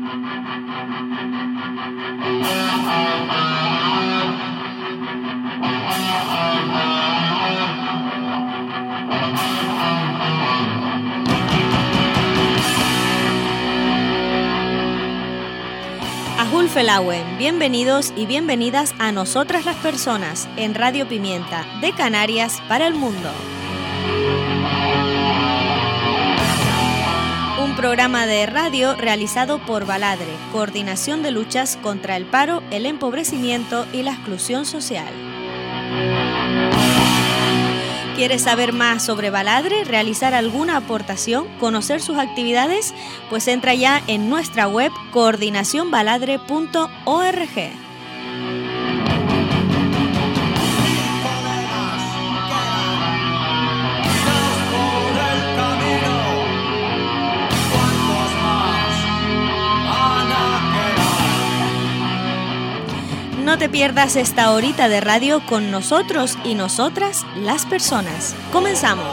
Felauen, bienvenidos y bienvenidas a Nosotras las Personas en Radio Pimienta, de Canarias para el mundo. Un programa de radio realizado por Baladre, Coordinación de Luchas contra el Paro, el Empobrecimiento y la Exclusión Social. ¿Quieres saber más sobre Baladre, realizar alguna aportación, conocer sus actividades? Pues entra ya en nuestra web coordinacionbaladre.org. No te pierdas esta horita de radio con nosotros y nosotras, las personas. ¡Comenzamos!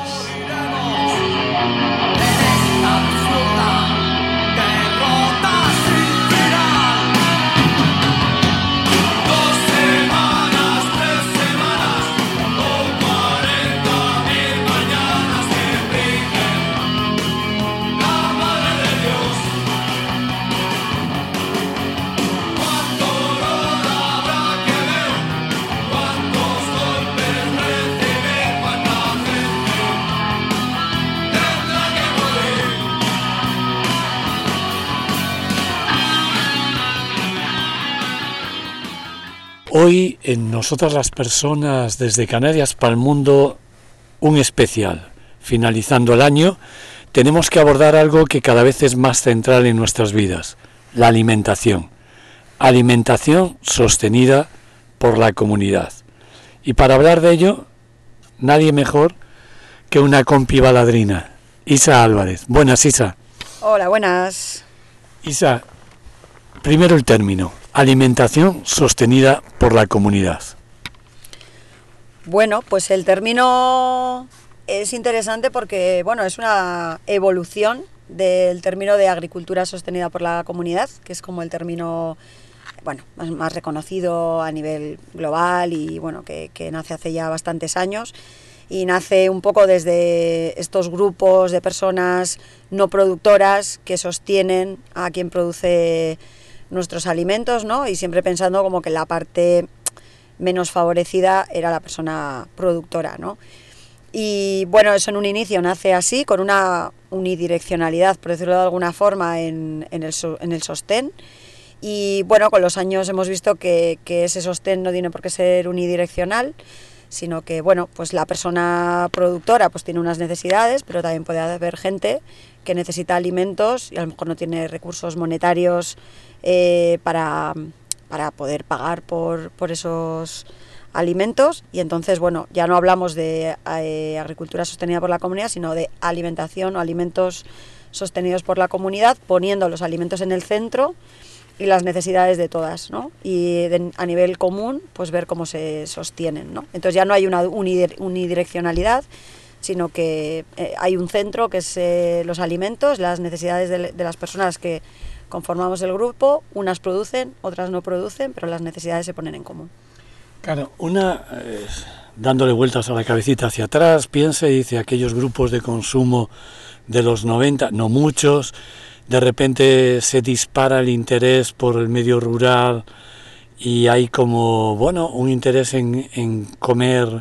Hoy en Nosotras las Personas desde Canarias para el mundo, un especial. Finalizando el año, tenemos que abordar algo que cada vez es más central en nuestras vidas, la alimentación. Alimentación sostenida por la comunidad. Y para hablar de ello, nadie mejor que una compi baladrina, Isa Álvarez. Buenas, Isa. Hola, buenas. Isa, primero el término. Alimentación sostenida por la comunidad. Bueno, pues el término es interesante porque, bueno, es una evolución del término de agricultura sostenida por la comunidad, que es como el término, bueno, más reconocido a nivel global y, bueno, que nace hace ya bastantes años y nace un poco desde estos grupos de personas no productoras que sostienen a quien produce nuestros alimentos, ¿no? Y siempre pensando como que la parte menos favorecida era la persona productora, ¿no? Y bueno, eso en un inicio nace así, con una unidireccionalidad, por decirlo de alguna forma, en el sostén. Y bueno, con los años hemos visto que ese sostén no tiene por qué ser unidireccional, sino que, bueno, pues la persona productora pues tiene unas necesidades, pero también puede haber gente que necesita alimentos y a lo mejor no tiene recursos monetarios para poder pagar por esos alimentos, y entonces, bueno, ya no hablamos de agricultura sostenida por la comunidad, sino de alimentación o alimentos sostenidos por la comunidad, poniendo los alimentos en el centro y las necesidades de todas, ¿no? Y a nivel común, pues ver cómo se sostienen, ¿no? Entonces ya no hay una unidireccionalidad, sino que hay un centro que es los alimentos, las necesidades de las personas que conformamos el grupo. Unas producen, otras no producen, pero las necesidades se ponen en común. Claro, una, dándole vueltas a la cabecita hacia atrás, piensa y dice aquellos grupos de consumo de los 90, no muchos, de repente se dispara el interés por el medio rural y hay como, bueno, un interés en comer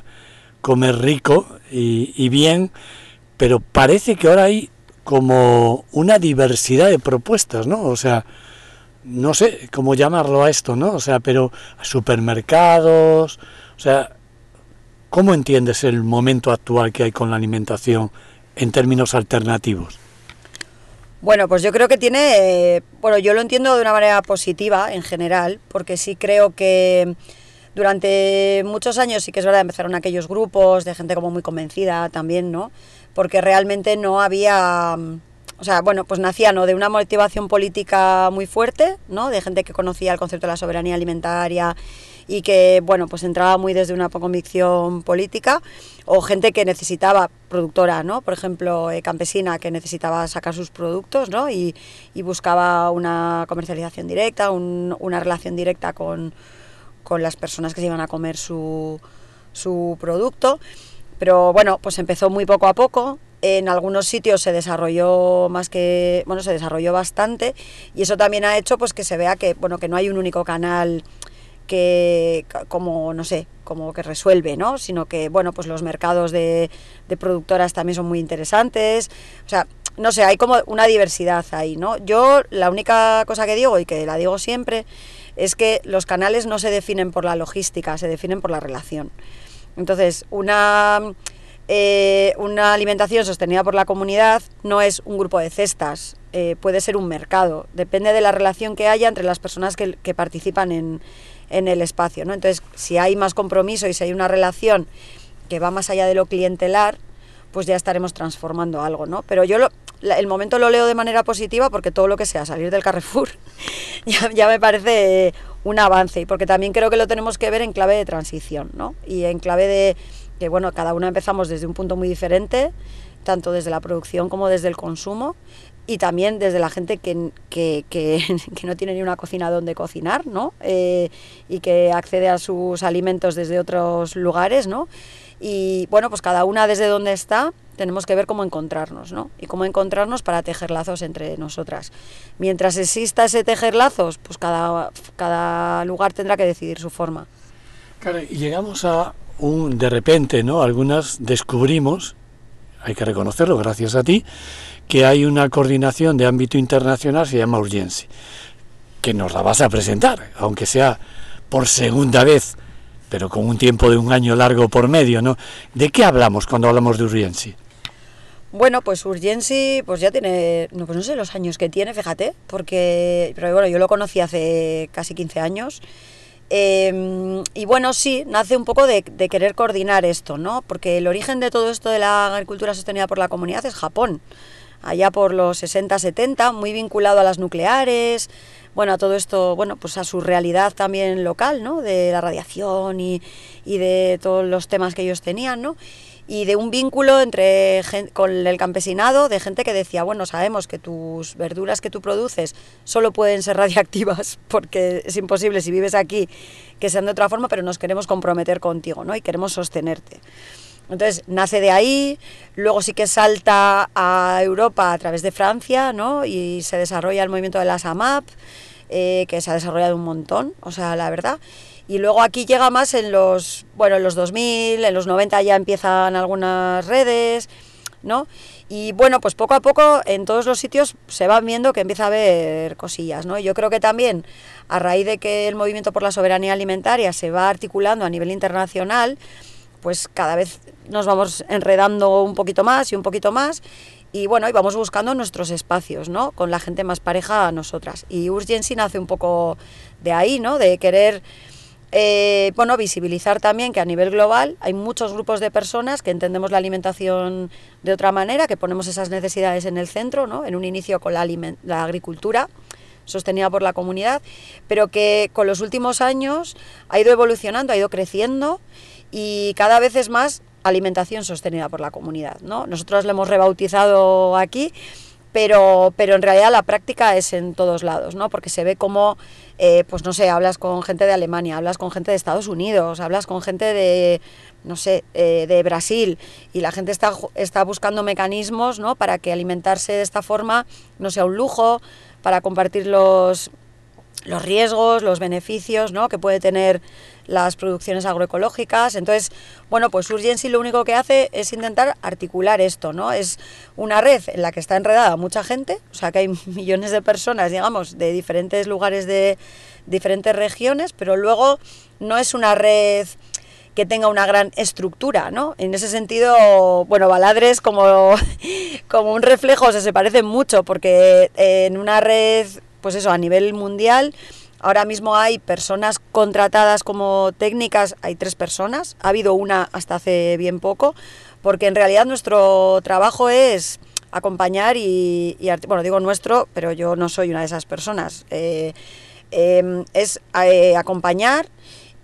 rico y bien, pero parece que ahora hay como una diversidad de propuestas, ¿no? O sea, no sé cómo llamarlo a esto, ¿no? O sea, pero supermercados, o sea, ¿cómo entiendes el momento actual que hay con la alimentación en términos alternativos? Bueno, pues yo creo que tiene, bueno, yo lo entiendo de una manera positiva en general, porque sí creo que durante muchos años sí que es verdad, empezaron aquellos grupos de gente como muy convencida también, ¿no? Porque realmente no había, o sea, bueno, pues nacía, ¿no?, de una motivación política muy fuerte, ¿no?, de gente que conocía el concepto de la soberanía alimentaria y que, bueno, pues entraba muy desde una convicción política, o gente que necesitaba, productora, ¿no? Por ejemplo, campesina, que necesitaba sacar sus productos, ¿no? Y buscaba una comercialización directa, una relación directa con las personas que se iban a comer su producto. Pero bueno, pues empezó muy poco a poco. En algunos sitios se desarrolló se desarrolló bastante, y eso también ha hecho pues que se vea que, bueno, que no hay un único canal que como que resuelve, ¿no? Sino que, bueno, pues los mercados de productoras también son muy interesantes. O sea, no sé, hay como una diversidad ahí, ¿no? Yo la única cosa que digo, y que la digo siempre, es que los canales no se definen por la logística, se definen por la relación. Entonces, una alimentación sostenida por la comunidad no es un grupo de cestas, puede ser un mercado, depende de la relación que haya entre las personas que participan en el espacio, ¿no? Entonces, si hay más compromiso y si hay una relación que va más allá de lo clientelar, pues ya estaremos transformando algo, ¿no? Pero yo el momento lo leo de manera positiva, porque todo lo que sea salir del Carrefour ya me parece un avance, y porque también creo que lo tenemos que ver en clave de transición, ¿no? Y en clave de que, bueno, cada una empezamos desde un punto muy diferente, tanto desde la producción como desde el consumo, y también desde la gente que no tiene ni una cocina donde cocinar, ¿no? Y que accede a sus alimentos desde otros lugares, ¿no? Y bueno, pues cada una desde donde está tenemos que ver cómo encontrarnos, ¿no? Y cómo encontrarnos para tejer lazos entre nosotras. Mientras exista ese tejer lazos, pues cada lugar tendrá que decidir su forma. Claro, y llegamos a de repente, ¿no? Algunas descubrimos, hay que reconocerlo gracias a ti, que hay una coordinación de ámbito internacional, se llama Urgency, que nos la vas a presentar, aunque sea por segunda vez, pero con un tiempo de un año largo por medio, ¿no? ¿De qué hablamos cuando hablamos de Urgency? Bueno, pues Urgency pues ya tiene, no sé los años que tiene, fíjate, pero bueno, yo lo conocí hace casi 15 años. Y bueno, sí, nace un poco de querer coordinar esto, ¿no? Porque el origen de todo esto de la agricultura sostenida por la comunidad es Japón, allá por los 60-70, muy vinculado a las nucleares, bueno, a todo esto, bueno, pues a su realidad también local, ¿no? De la radiación y de todos los temas que ellos tenían, ¿no? Y de un vínculo con el campesinado, de gente que decía, bueno, sabemos que tus verduras que tú produces solo pueden ser radiactivas, porque es imposible si vives aquí que sean de otra forma, pero nos queremos comprometer contigo, ¿no? Y queremos sostenerte. Entonces nace de ahí, luego sí que salta a Europa a través de Francia, ¿no? Y se desarrolla el movimiento de las AMAP, que se ha desarrollado un montón, o sea, la verdad. Y luego aquí llega más en los 2000, en los 90 ya empiezan algunas redes, ¿no? Y bueno, pues poco a poco en todos los sitios se van viendo que empieza a haber cosillas, ¿no? Yo creo que también a raíz de que el movimiento por la soberanía alimentaria se va articulando a nivel internacional, pues cada vez nos vamos enredando un poquito más y un poquito más, y bueno, y vamos buscando nuestros espacios, ¿no? Con la gente más pareja a nosotras. Y Urgency nace un poco de ahí, ¿no? De querer visibilizar también que a nivel global hay muchos grupos de personas que entendemos la alimentación de otra manera, que ponemos esas necesidades en el centro, ¿no? En un inicio con la agricultura sostenida por la comunidad, pero que con los últimos años ha ido evolucionando, ha ido creciendo, y cada vez es más alimentación sostenida por la comunidad, ¿no? Nosotros le hemos rebautizado aquí, pero en realidad la práctica es en todos lados, ¿no? Porque se ve como, pues no sé, hablas con gente de Alemania, hablas con gente de Estados Unidos, hablas con gente de, no sé, de Brasil, y la gente está buscando mecanismos, ¿no? Para que alimentarse de esta forma no sea un lujo, para compartir los riesgos, los beneficios, ¿no? Que puede tener las producciones agroecológicas. Entonces, bueno, pues Urgency lo único que hace es intentar articular esto, ¿no? Es una red en la que está enredada mucha gente, o sea que hay millones de personas, digamos, de diferentes lugares, de diferentes regiones, pero luego no es una red que tenga una gran estructura, ¿no? En ese sentido, bueno, Baladre es como un reflejo, o sea, se parecen mucho, porque en una red, pues eso, a nivel mundial, ahora mismo hay personas contratadas como técnicas, hay 3 personas, ha habido una hasta hace bien poco, porque en realidad nuestro trabajo es acompañar bueno, digo nuestro, pero yo no soy una de esas personas, es acompañar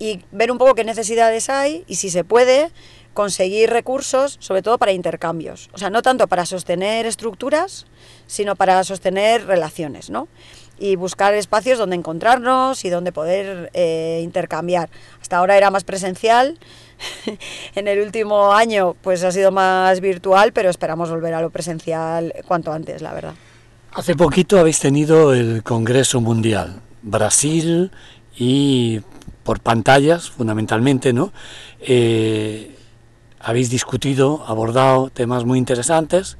y ver un poco qué necesidades hay y si se puede conseguir recursos, sobre todo para intercambios. O sea, no tanto para sostener estructuras, sino para sostener relaciones, ¿no? Y buscar espacios donde encontrarnos y donde poder intercambiar. Hasta ahora era más presencial, en el último año pues ha sido más virtual, pero esperamos volver a lo presencial cuanto antes, la verdad. Hace poquito habéis tenido el Congreso Mundial, Brasil, y por pantallas fundamentalmente, ¿no? Habéis discutido, abordado temas muy interesantes.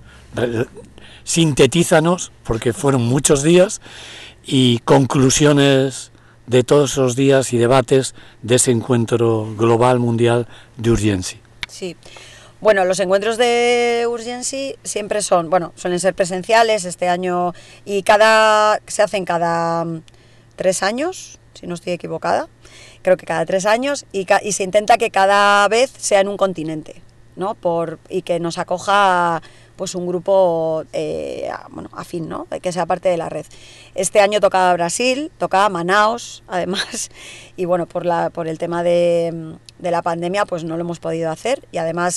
Sintetízanos, porque fueron muchos días, y conclusiones de todos esos días y debates de ese encuentro global mundial de Urgency. Sí. Bueno, los encuentros de Urgency siempre suelen ser presenciales este año y se hacen cada 3 años, si no estoy equivocada, creo que cada 3 años y se intenta que cada vez sea en un continente, ¿no? Y que nos acoja pues un grupo afín, ¿no? Que sea parte de la red. Este año tocaba Brasil, tocaba Manaos, además, y bueno, por el tema de la pandemia, pues no lo hemos podido hacer, y además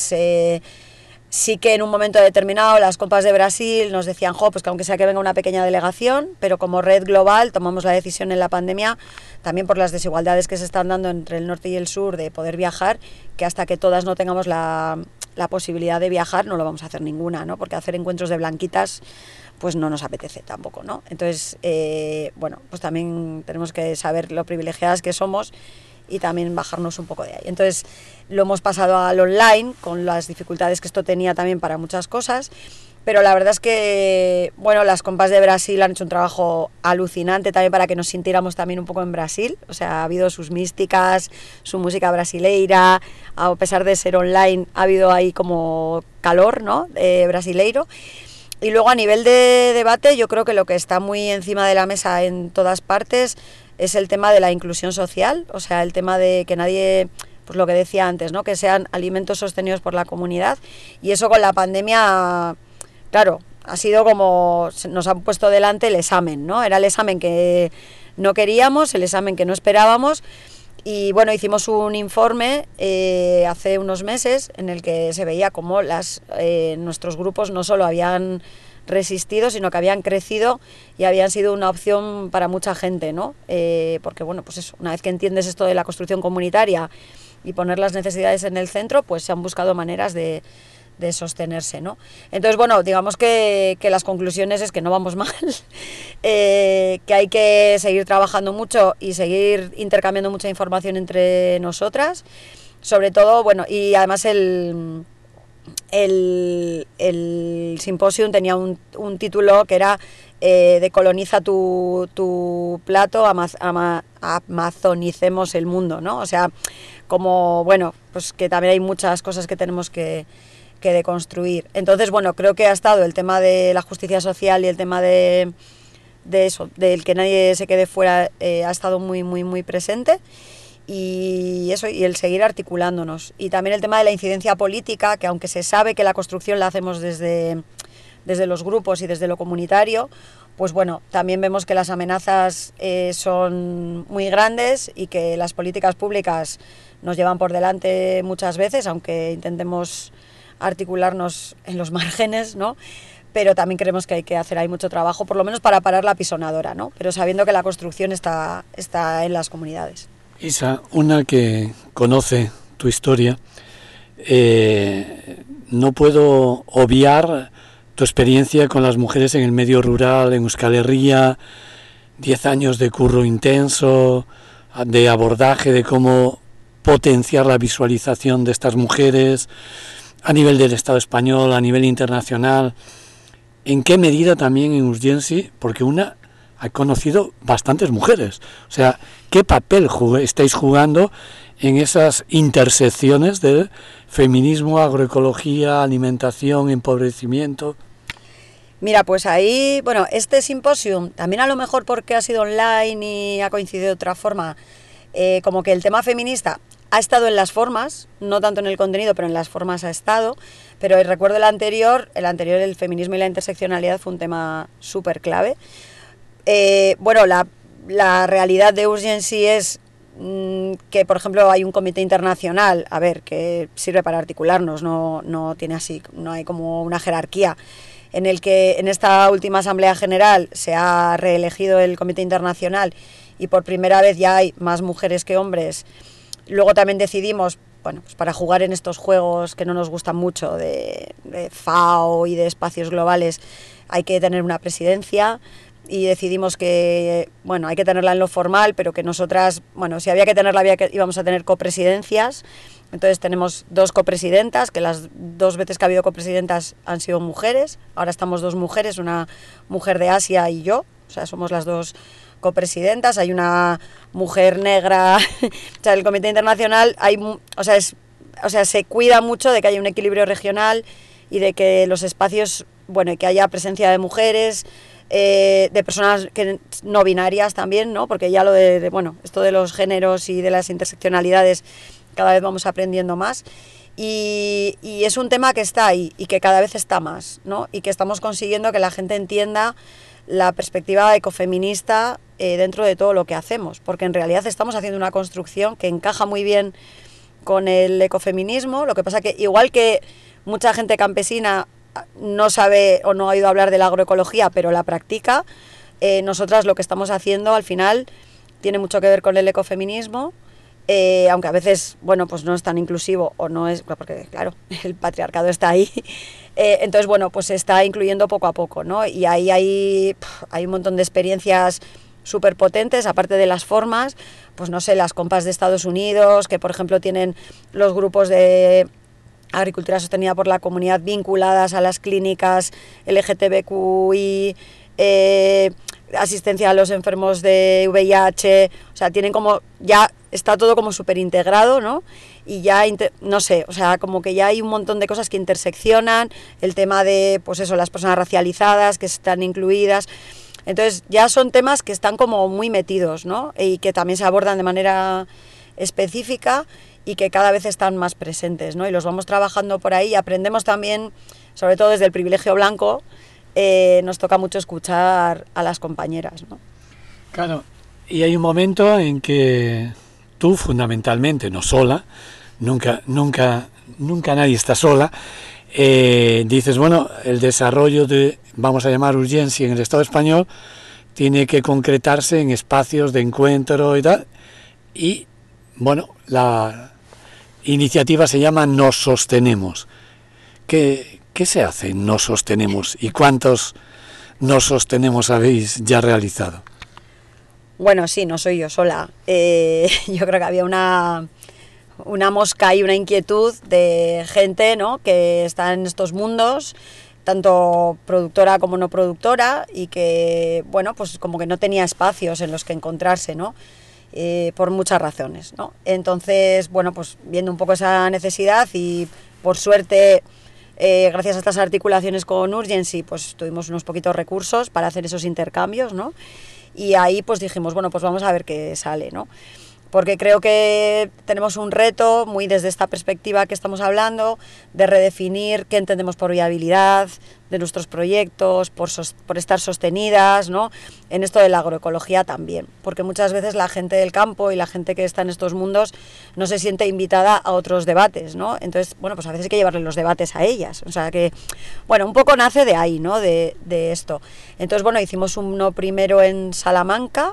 sí que en un momento determinado las compas de Brasil nos decían, pues que aunque sea que venga una pequeña delegación, pero como red global tomamos la decisión en la pandemia, también por las desigualdades que se están dando entre el norte y el sur de poder viajar, que hasta que todas no tengamos la posibilidad de viajar no lo vamos a hacer ninguna, ¿no? Porque hacer encuentros de blanquitas pues no nos apetece tampoco, ¿no? Entonces, pues también tenemos que saber lo privilegiadas que somos y también bajarnos un poco de ahí. Entonces lo hemos pasado al online con las dificultades que esto tenía también para muchas cosas, pero la verdad es que, bueno, las compas de Brasil han hecho un trabajo alucinante también para que nos sintiéramos también un poco en Brasil. O sea, ha habido sus místicas, su música brasileira, a pesar de ser online ha habido ahí como calor, ¿no? Brasileiro. Y luego a nivel de debate yo creo que lo que está muy encima de la mesa en todas partes es el tema de la inclusión social, o sea, el tema de que nadie, pues lo que decía antes, ¿no? Que sean alimentos sostenidos por la comunidad, y eso con la pandemia, claro, ha sido como nos han puesto delante el examen, ¿no? Era el examen que no queríamos, el examen que no esperábamos, y bueno, hicimos un informe hace unos meses en el que se veía cómo nuestros grupos no solo habían resistido, sino que habían crecido y habían sido una opción para mucha gente, ¿no? Porque bueno, pues eso, una vez que entiendes esto de la construcción comunitaria y poner las necesidades en el centro, pues se han buscado maneras de sostenerse, ¿no? Entonces, bueno, digamos que las conclusiones es que no vamos mal, que hay que seguir trabajando mucho y seguir intercambiando mucha información entre nosotras, sobre todo, bueno, y además el simposium tenía un título que era decoloniza tu plato, amazonicemos el mundo, ¿no? O sea, como, bueno, pues que también hay muchas cosas que tenemos que deconstruir. Entonces, bueno, creo que ha estado el tema de la justicia social y el tema de eso, del que nadie se quede fuera, ha estado muy, muy, muy presente. Y eso, y el seguir articulándonos. Y también el tema de la incidencia política, que aunque se sabe que la construcción la hacemos desde los grupos y desde lo comunitario, pues bueno, también vemos que las amenazas son muy grandes y que las políticas públicas nos llevan por delante muchas veces, aunque intentemos articularnos en los márgenes, ¿no? Pero también creemos que hay que hacer ahí mucho trabajo, por lo menos para parar la pisonadora, ¿no? Pero sabiendo que la construcción está en las comunidades. Isa, una que conoce tu historia, no puedo obviar tu experiencia con las mujeres en el medio rural, en Euskal Herria, 10 años de curro intenso, de abordaje de cómo potenciar la visualización de estas mujeres a nivel del Estado español, a nivel internacional. ¿En qué medida también en Urgency? Porque una ha conocido bastantes mujeres. O sea, ¿qué papel estáis jugando en esas intersecciones del feminismo, agroecología, alimentación, empobrecimiento? Mira, pues ahí, bueno, este simposium, también a lo mejor porque ha sido online y ha coincidido de otra forma, como que el tema feminista ha estado en las formas, no tanto en el contenido, pero en las formas ha estado. Pero recuerdo el anterior, el feminismo y la interseccionalidad fue un tema súper clave. Bueno, la realidad de Urgency es que por ejemplo hay un comité internacional, a ver, que sirve para articularnos, no tiene así, no hay como una jerarquía, en el que en esta última Asamblea General se ha reelegido el comité internacional y por primera vez ya hay más mujeres que hombres. Luego también decidimos, bueno, pues para jugar en estos juegos que no nos gustan mucho de FAO y de espacios globales, hay que tener una presidencia. Y decidimos que, bueno, hay que tenerla en lo formal, pero que nosotras, bueno, si había que tenerla, íbamos a tener copresidencias. Entonces tenemos 2 copresidentas, que las 2 veces que ha habido copresidentas han sido mujeres. Ahora estamos 2 mujeres, una mujer de Asia y yo, o sea, somos las 2 copresidentas. Hay una mujer negra, o sea, el Comité Internacional, se cuida mucho de que haya un equilibrio regional y de que los espacios, bueno, y que haya presencia de mujeres, de personas no binarias también, ¿no? Porque ya bueno, esto de los géneros y de las interseccionalidades cada vez vamos aprendiendo más y es un tema que está ahí y que cada vez está más, ¿no? Y que estamos consiguiendo que la gente entienda la perspectiva ecofeminista dentro de todo lo que hacemos, porque en realidad estamos haciendo una construcción que encaja muy bien con el ecofeminismo. Lo que pasa que igual que mucha gente campesina no sabe o no ha oído hablar de la agroecología, pero la practica, nosotras lo que estamos haciendo al final tiene mucho que ver con el ecofeminismo, aunque a veces, bueno, pues no es tan inclusivo o no es, porque claro, el patriarcado está ahí, entonces bueno, pues se está incluyendo poco a poco, ¿no? Y ahí hay un montón de experiencias súper potentes, aparte de las formas, pues no sé, las compas de Estados Unidos, que por ejemplo tienen los grupos de agricultura sostenida por la comunidad vinculadas a las clínicas LGTBQI, asistencia a los enfermos de VIH, o sea, tienen como, ya está todo como súper integrado, ¿no? Y ya, no sé, o sea, como que ya hay un montón de cosas que interseccionan, el tema de, pues eso, las personas racializadas que están incluidas, entonces ya son temas que están como muy metidos, ¿no? Y que también se abordan de manera específica y que cada vez están más presentes, ¿no? Y los vamos trabajando por ahí y aprendemos también, sobre todo desde el privilegio blanco, nos toca mucho escuchar a las compañeras, ¿no? Claro, y hay un momento en que tú fundamentalmente, no sola, nunca nadie está sola, dices, bueno, el desarrollo de, vamos a llamar urgencia en el Estado español, tiene que concretarse en espacios de encuentro y tal, y bueno, la iniciativa se llama Nos Sostenemos. ¿Qué se hace en Nos Sostenemos y cuántos Nos Sostenemos habéis ya realizado? Bueno, sí, no soy yo sola. Yo creo que había una mosca y una inquietud de gente, ¿no?, que está en estos mundos, tanto productora como no productora, y que, bueno, pues como que no tenía espacios en los que encontrarse, ¿no? Por muchas razones, ¿no? Entonces, bueno, pues viendo un poco esa necesidad y por suerte, gracias a estas articulaciones con Urgency, pues tuvimos unos poquitos recursos para hacer esos intercambios, ¿no? Y ahí pues dijimos, bueno, pues vamos a ver qué sale, ¿no? Porque creo que tenemos un reto muy desde esta perspectiva que estamos hablando, de redefinir qué entendemos por viabilidad de nuestros proyectos, por estar sostenidas, ¿no?, en esto de la agroecología también, porque muchas veces la gente del campo y la gente que está en estos mundos no se siente invitada a otros debates, ¿no? Entonces, bueno, pues a veces hay que llevarle los debates a ellas, o sea que, bueno, un poco nace de ahí, ¿no?, de esto. Entonces, bueno, hicimos uno primero en Salamanca,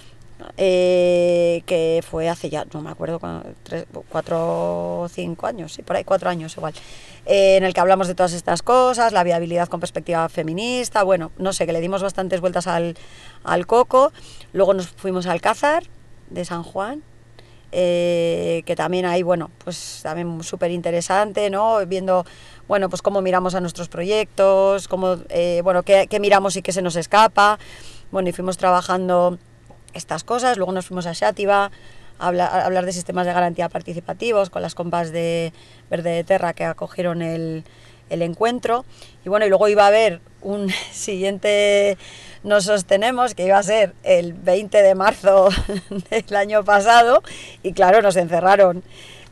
que fue hace ya, no me acuerdo, 4 o 5 años, sí, por ahí 4 años igual, en el que hablamos de todas estas cosas, la viabilidad con perspectiva feminista, bueno, no sé, que le dimos bastantes vueltas al coco. Luego nos fuimos al Alcázar de San Juan, que también ahí, bueno, pues también súper interesante, ¿no?, viendo, bueno, pues cómo miramos a nuestros proyectos, cómo, bueno, qué miramos y qué se nos escapa, bueno, y fuimos trabajando estas cosas. Luego nos fuimos a Xàtiva a hablar de sistemas de garantía participativos con las compas de Verde de Terra que acogieron el encuentro. Y bueno, y luego iba a haber un siguiente Nos Sostenemos, que iba a ser el 20 de marzo del año pasado, y claro, nos encerraron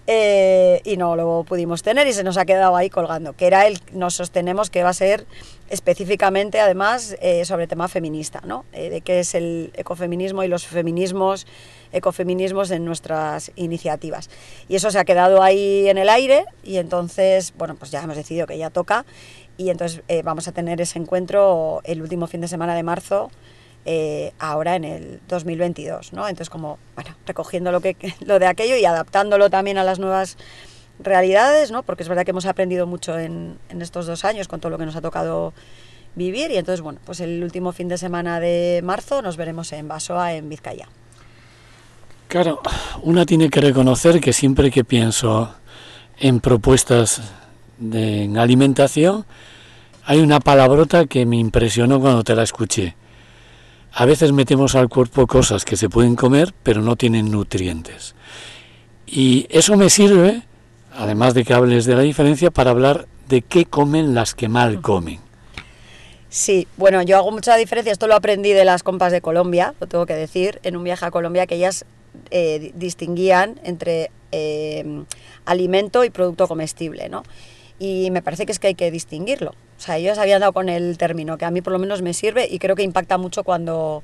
y no lo pudimos tener y se nos ha quedado ahí colgando, que era nos sostenemos que va a ser específicamente además sobre tema feminista, ¿no? De qué es el ecofeminismo y los ecofeminismos en nuestras iniciativas. Y eso se ha quedado ahí en el aire y entonces, bueno, pues ya hemos decidido que ya toca y entonces vamos a tener ese encuentro el último fin de semana de marzo, ahora en el 2022, ¿no? Entonces como, bueno, recogiendo lo de aquello y adaptándolo también a las nuevas realidades, ¿no? Porque es verdad que hemos aprendido mucho en estos 2 años con todo lo que nos ha tocado vivir y entonces, bueno, pues el último fin de semana de marzo nos veremos en Basoa, en Vizcaya. Claro, una tiene que reconocer que siempre que pienso en propuestas en alimentación, hay una palabrota que me impresionó cuando te la escuché. A veces metemos al cuerpo cosas que se pueden comer, pero no tienen nutrientes. Y eso me sirve, además de que hables de la diferencia, para hablar de qué comen las que mal comen. Sí, bueno, yo hago mucha diferencia, esto lo aprendí de las compas de Colombia, lo tengo que decir, en un viaje a Colombia, que ellas distinguían entre alimento y producto comestible, ¿no? Y me parece que es que hay que distinguirlo. O sea, ellos habían dado con el término, que a mí por lo menos me sirve y creo que impacta mucho cuando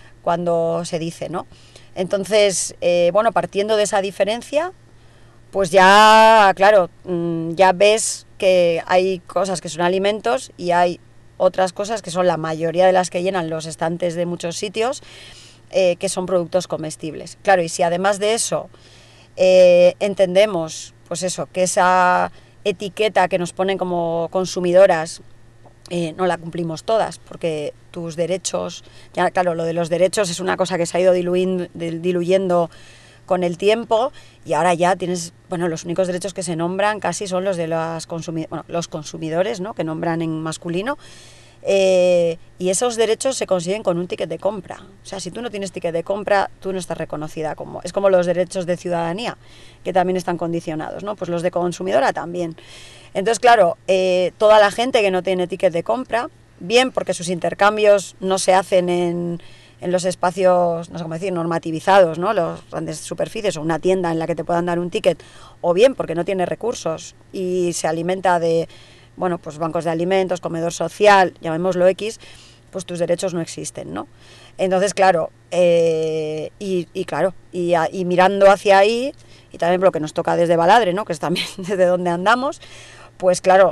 se dice, ¿no? Entonces, bueno, partiendo de esa diferencia, pues ya, claro, ya ves que hay cosas que son alimentos y hay otras cosas que son la mayoría de las que llenan los estantes de muchos sitios, que son productos comestibles. Claro, y si además de eso entendemos, pues eso, que esa etiqueta que nos ponen como consumidoras no la cumplimos todas, porque tus derechos, ya claro, lo de los derechos es una cosa que se ha ido diluyendo con el tiempo y ahora ya tienes, bueno, los únicos derechos que se nombran casi son los de los consumidores, ¿no? Que nombran en masculino. Y esos derechos se consiguen con un ticket de compra. O sea, si tú no tienes ticket de compra, tú no estás reconocida como... Es como los derechos de ciudadanía, que también están condicionados, ¿no? Pues los de consumidora también. Entonces, claro, toda la gente que no tiene ticket de compra, bien porque sus intercambios no se hacen en los espacios, no sé cómo decir, normativizados, ¿no? Las grandes superficies o una tienda en la que te puedan dar un ticket, o bien porque no tiene recursos y se alimenta de... bueno, pues bancos de alimentos, comedor social, llamémoslo X, pues tus derechos no existen, ¿no? Entonces, claro, y mirando hacia ahí, y también lo que nos toca desde Baladre, ¿no? Que es también desde donde andamos, pues claro,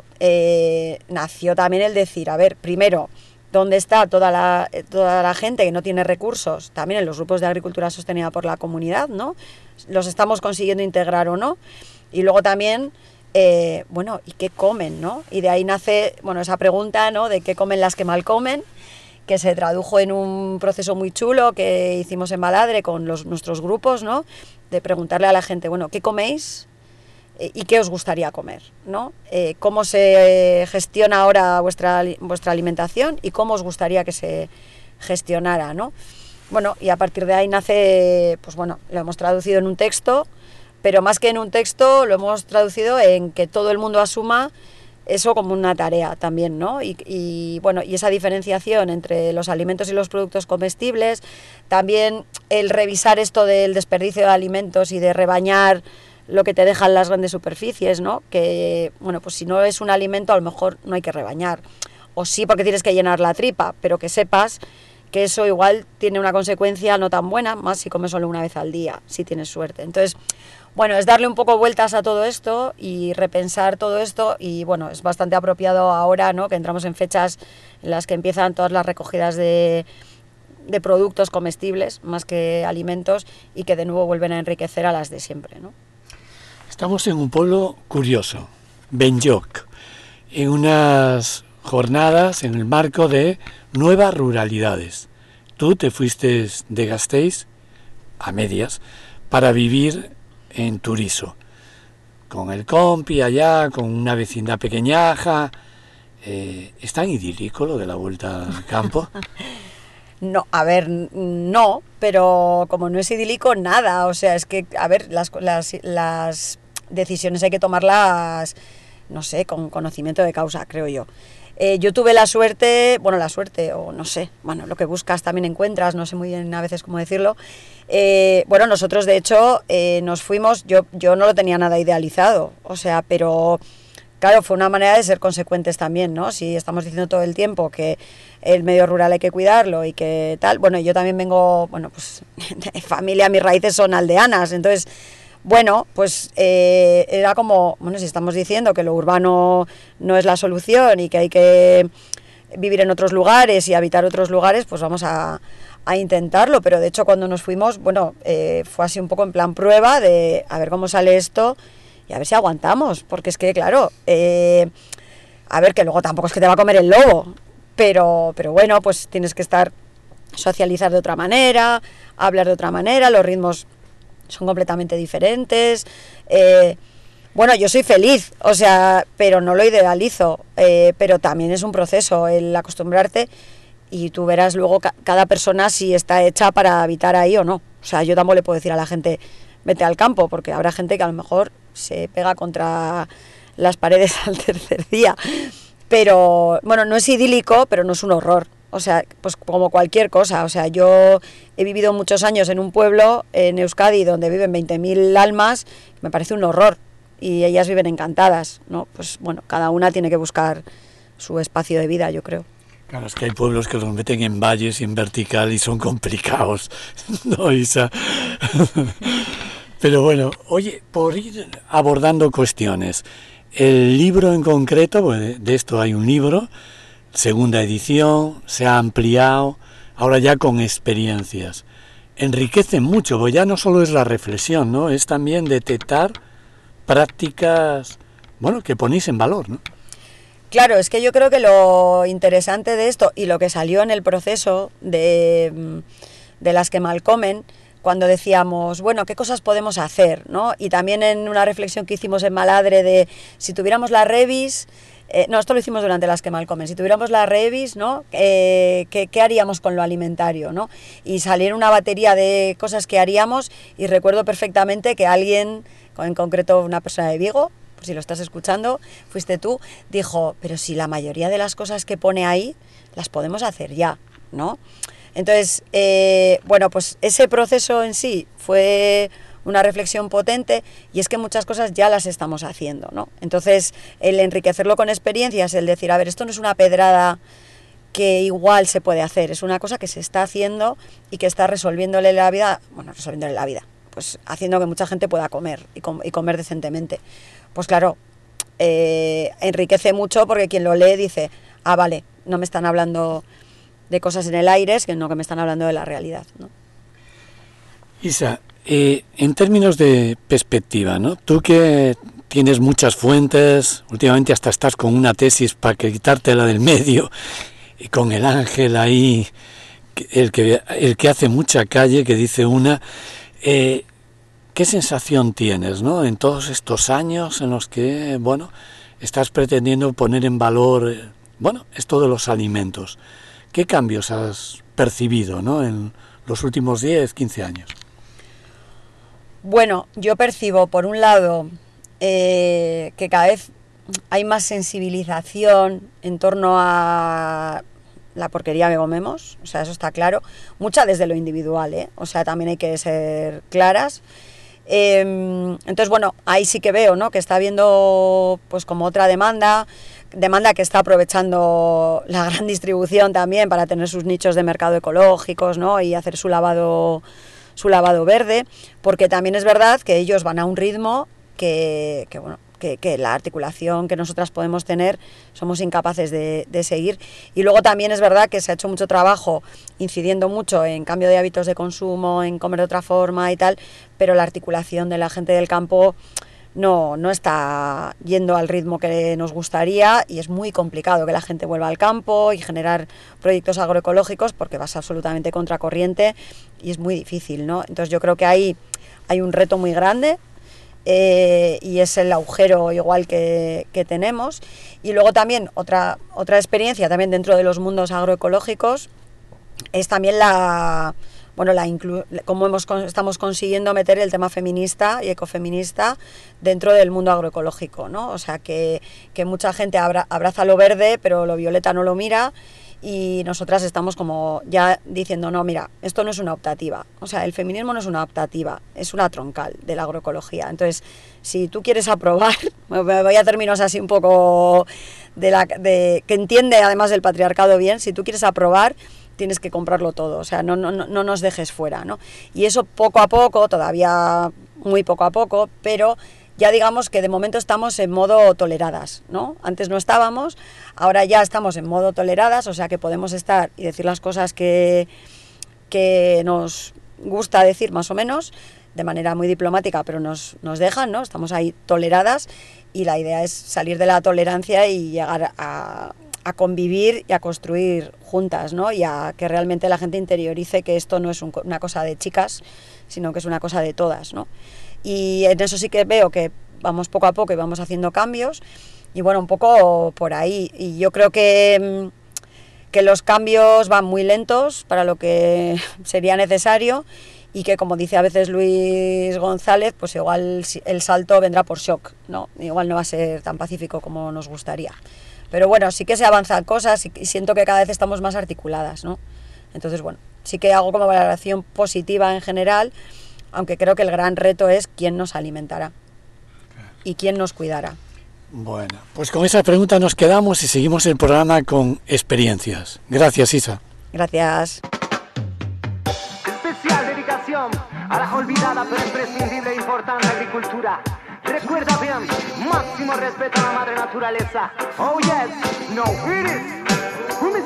nació también el decir, a ver, primero, ¿dónde está toda la gente que no tiene recursos? También en los grupos de agricultura sostenida por la comunidad, ¿no? ¿Los estamos consiguiendo integrar o no? Y luego también... bueno, ¿y qué comen, no? Y de ahí nace, bueno, esa pregunta, ¿no? De qué comen las que mal comen, que se tradujo en un proceso muy chulo que hicimos en Baladre con nuestros grupos, ¿no? De preguntarle a la gente, bueno, ¿qué coméis? ¿Y qué os gustaría comer, ¿no? ¿Cómo se gestiona ahora vuestra alimentación y cómo os gustaría que se gestionara, ¿no? Bueno, y a partir de ahí nace, pues bueno, lo hemos traducido en un texto, pero más que en un texto lo hemos traducido en que todo el mundo asuma eso como una tarea también, ¿no? Y bueno, y esa diferenciación entre los alimentos y los productos comestibles, también el revisar esto del desperdicio de alimentos y de rebañar lo que te dejan las grandes superficies, ¿no? Que, bueno, pues si no es un alimento a lo mejor no hay que rebañar, o sí porque tienes que llenar la tripa, pero que sepas que eso igual tiene una consecuencia no tan buena, más si comes solo una vez al día, si tienes suerte. Entonces, bueno, es darle un poco vueltas a todo esto y repensar todo esto y bueno, es bastante apropiado ahora, ¿no? Que entramos en fechas en las que empiezan todas las recogidas de productos comestibles más que alimentos y que de nuevo vuelven a enriquecer a las de siempre, ¿no? Estamos en un pueblo curioso, Benlloc, en unas jornadas en el marco de nuevas ruralidades. Tú te fuiste de Gasteiz a medias para vivir en Turiso, con el compi allá, con una vecindad pequeñaja. ¿Es tan idílico lo de la vuelta al campo? No, a ver, no, pero como no es idílico, nada. O sea, es que, a ver, las decisiones hay que tomarlas, no sé, con conocimiento de causa, creo yo. Yo tuve la suerte, o no sé, lo que buscas también encuentras, no sé muy bien a veces cómo decirlo. Nosotros de hecho nos fuimos, yo no lo tenía nada idealizado, o sea, pero claro, fue una manera de ser consecuentes también, ¿no? Si estamos diciendo todo el tiempo que el medio rural hay que cuidarlo y que tal, yo también vengo, pues de familia, mis raíces son aldeanas, entonces, era como, si estamos diciendo que lo urbano no es la solución y que hay que vivir en otros lugares y habitar otros lugares, pues vamos a intentarlo, pero de hecho cuando nos fuimos, fue así un poco en plan prueba de a ver cómo sale esto y a ver si aguantamos, porque es que claro, a ver que luego tampoco es que te va a comer el lobo, pero pues tienes que socializar de otra manera, hablar de otra manera, los ritmos son completamente diferentes. Yo soy feliz, o sea, pero no lo idealizo, pero también es un proceso el acostumbrarte y tú verás luego cada persona si está hecha para habitar ahí o no. O sea, yo tampoco le puedo decir a la gente vete al campo, porque habrá gente que a lo mejor se pega contra las paredes al tercer día. Pero, no es idílico, pero no es un horror. O sea, pues como cualquier cosa. O sea, yo he vivido muchos años en un pueblo, en Euskadi, donde viven 20.000 almas, me parece un horror. Y ellas viven encantadas, ¿no? Pues cada una tiene que buscar su espacio de vida, yo creo. Claro, es que hay pueblos que los meten en valles y en vertical y son complicados, ¿no, Isa? Pero oye, por ir abordando cuestiones, el libro en concreto, de esto hay un libro, segunda edición, se ha ampliado, ahora ya con experiencias. Enriquece mucho, porque ya no solo es la reflexión, ¿no? Es también detectar prácticas, que ponéis en valor, ¿no? Claro, es que yo creo que lo interesante de esto y lo que salió en el proceso de las que mal comen, cuando decíamos, ¿qué cosas podemos hacer?, ¿no? Y también en una reflexión que hicimos en Maladre de si tuviéramos la revis, esto lo hicimos durante las que mal comen, si tuviéramos la revis, ¿no? ¿Qué haríamos con lo alimentario?, ¿no? Y salieron una batería de cosas que haríamos y recuerdo perfectamente que alguien, en concreto una persona de Vigo, por si lo estás escuchando, fuiste tú, dijo, pero si la mayoría de las cosas que pone ahí las podemos hacer ya, ¿no? Entonces, pues ese proceso en sí fue una reflexión potente y es que muchas cosas ya las estamos haciendo, ¿no? Entonces, el enriquecerlo con experiencias, el decir, a ver, esto no es una pedrada que igual se puede hacer, es una cosa que se está haciendo y que está resolviéndole la vida, pues haciendo que mucha gente pueda comer y comer decentemente. Pues claro, enriquece mucho porque quien lo lee dice, vale, no me están hablando de cosas en el aire, sino que me están hablando de la realidad, ¿no? Isa, en términos de perspectiva, ¿no? Tú que tienes muchas fuentes, últimamente hasta estás con una tesis para quitártela del medio, y con el ángel ahí, el que hace mucha calle, que dice una... ¿Qué sensación tienes, ¿no?, en todos estos años en los que, estás pretendiendo poner en valor, esto de los alimentos? ¿Qué cambios has percibido, ¿no?, en los últimos 10, 15 años? Yo percibo, por un lado, que cada vez hay más sensibilización en torno a la porquería que comemos, o sea, eso está claro, mucha desde lo individual, o sea, también hay que ser claras. Entonces, ahí sí que veo, ¿no?, que está habiendo pues como otra demanda que está aprovechando la gran distribución también para tener sus nichos de mercado ecológicos, ¿no?, y hacer su lavado verde, porque también es verdad que ellos van a un ritmo que la articulación que nosotras podemos tener somos incapaces de seguir. Y luego también es verdad que se ha hecho mucho trabajo incidiendo mucho en cambio de hábitos de consumo, en comer de otra forma y tal, pero la articulación de la gente del campo no está yendo al ritmo que nos gustaría y es muy complicado que la gente vuelva al campo y generar proyectos agroecológicos porque vas absolutamente contracorriente y es muy difícil, ¿no? Entonces yo creo que ahí hay un reto muy grande. Y es el agujero igual que tenemos. Y luego también otra experiencia también dentro de los mundos agroecológicos es también la bueno, cómo estamos consiguiendo meter el tema feminista y ecofeminista dentro del mundo agroecológico, ¿no? O sea, que mucha gente abraza lo verde, pero lo violeta no lo mira, y nosotras estamos como ya diciendo, no, mira, esto no es una optativa, o sea, el feminismo no es una optativa, es una troncal de la agroecología. Entonces, si tú quieres aprobar, voy a términos así un poco que entiende además el patriarcado bien, si tú quieres aprobar, tienes que comprarlo todo, o sea, no nos dejes fuera, ¿no? Y eso poco a poco, todavía muy poco a poco, pero ya digamos que de momento estamos en modo toleradas, ¿no? Antes no estábamos, ahora ya estamos en modo toleradas, o sea que podemos estar y decir las cosas que nos gusta decir más o menos, de manera muy diplomática, pero nos dejan, ¿no? Estamos ahí toleradas, y la idea es salir de la tolerancia y llegar a convivir y a construir juntas, ¿no? Y a que realmente la gente interiorice que esto no es una cosa de chicas, sino que es una cosa de todas, ¿no? Y en eso sí que veo que vamos poco a poco y vamos haciendo cambios, y bueno, un poco por ahí. Y yo creo que los cambios van muy lentos para lo que sería necesario, y que, como dice a veces Luis González, pues igual el salto vendrá por shock, ¿no? Igual no va a ser tan pacífico como nos gustaría. Pero bueno, sí que se avanzan cosas y siento que cada vez estamos más articuladas, ¿no? Entonces, bueno, sí que hago como valoración positiva en general, aunque creo que el gran reto es quién nos alimentará y quién nos cuidará. Bueno, pues con esa pregunta nos quedamos y seguimos el programa con experiencias. Gracias, Isa. Gracias. Especial dedicación a la olvidada pero imprescindible e importante agricultura. Recuerda bien, máximo respeto a la madre naturaleza. Oh yes, no it is. Who me